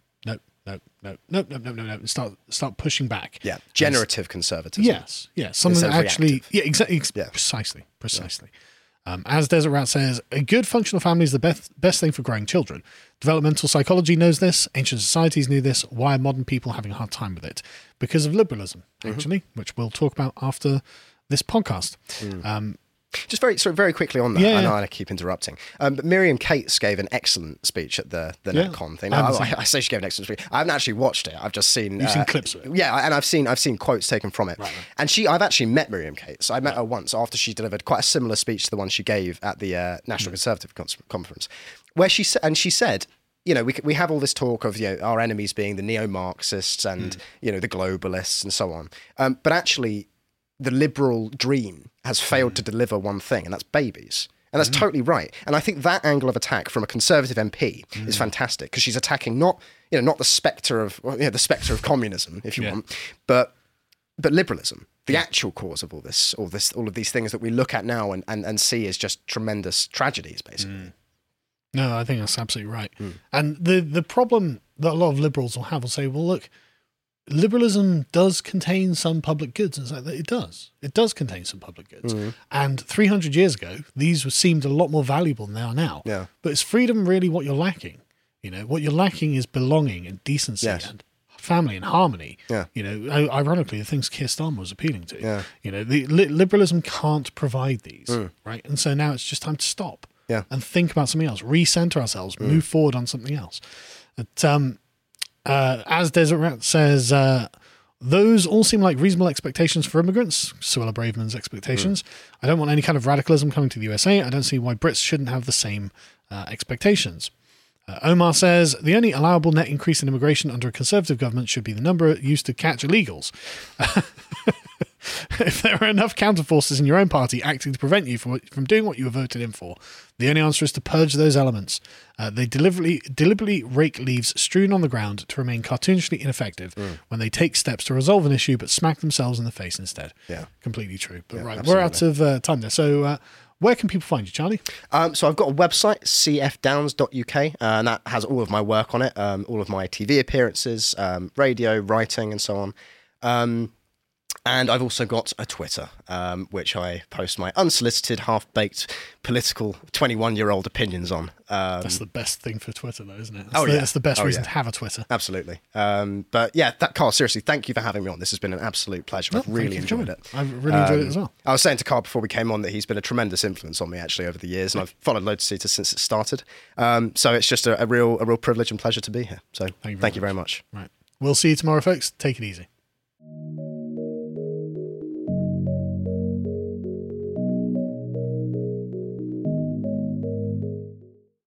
S1: and start pushing back.
S2: Yeah, generative conservatism.
S1: Yes, something that actually, exactly, precisely. As Desert Rat says, a good functional family is the best thing for growing children. Developmental psychology knows this. Ancient societies knew this. Why are modern people having a hard time with it? Because of liberalism, actually, which we'll talk about after this podcast.
S2: Just very quickly on that, I keep interrupting. But Miriam Cates gave an excellent speech at the NetCon thing. I say she gave an excellent speech. I haven't actually watched it. I've just seen.
S1: You've seen clips of it.
S2: Yeah, and I've seen quotes taken from it. Right. And I've actually met Miriam Cates. I met her once after she delivered quite a similar speech to the one she gave at the National Conservative Conference, where she said, you know, we have all this talk of, you know, our enemies being the neo-Marxists and you know, the globalists and so on, but actually, the liberal dream has failed to deliver one thing, and that's babies. And that's totally right. And I think that angle of attack from a Conservative MP is fantastic, because she's attacking not the spectre of communism, if you want, but liberalism, the actual cause of all of these things that we look at now and see as just tremendous tragedies, basically.
S1: No, I think that's absolutely right. And the problem that a lot of liberals will say, well, look, liberalism does contain some public goods. It's like, it does. It does contain some public goods. And 300 years ago, these seemed a lot more valuable than they are now. Yeah. But is freedom really what you're lacking? You know, what you're lacking is belonging and decency and family and harmony. Yeah. You know, ironically, the things Keir Starmer was appealing to. Yeah. You know, liberalism can't provide these, right? And so now it's just time to stop and think about something else, recenter ourselves, move forward on something else. But, as Desert Rat says, those all seem like reasonable expectations for immigrants. Suella Braverman's expectations. I don't want any kind of radicalism coming to the USA. I don't see why Brits shouldn't have the same expectations. Omar says, the only allowable net increase in immigration under a Conservative government should be the number used to catch illegals. If there are enough counterforces in your own party acting to prevent you from doing what you were voted in for, the only answer is to purge those elements. They deliberately rake leaves strewn on the ground to remain cartoonishly ineffective when they take steps to resolve an issue but smack themselves in the face instead. Yeah, completely true. But absolutely. We're out of time there. So where can people find you, Charlie? So
S2: I've got a website, cfdowns.uk, and that has all of my work on it, all of my TV appearances, radio, writing, and so on. And I've also got a Twitter, which I post my unsolicited, half-baked, political 21-year-old opinions on.
S1: That's the best thing for Twitter, though, isn't it? That's the best reason to have a Twitter.
S2: Absolutely. But yeah, Carl, seriously, thank you for having me on. This has been an absolute pleasure. I've really enjoyed it.
S1: I've really enjoyed it as well.
S2: I was saying to Carl before we came on that he's been a tremendous influence on me, actually, over the years, and I've followed Lotus Eater since it started. So it's just a real privilege and pleasure to be here. So thank you very much.
S1: Right. We'll see you tomorrow, folks. Take it easy.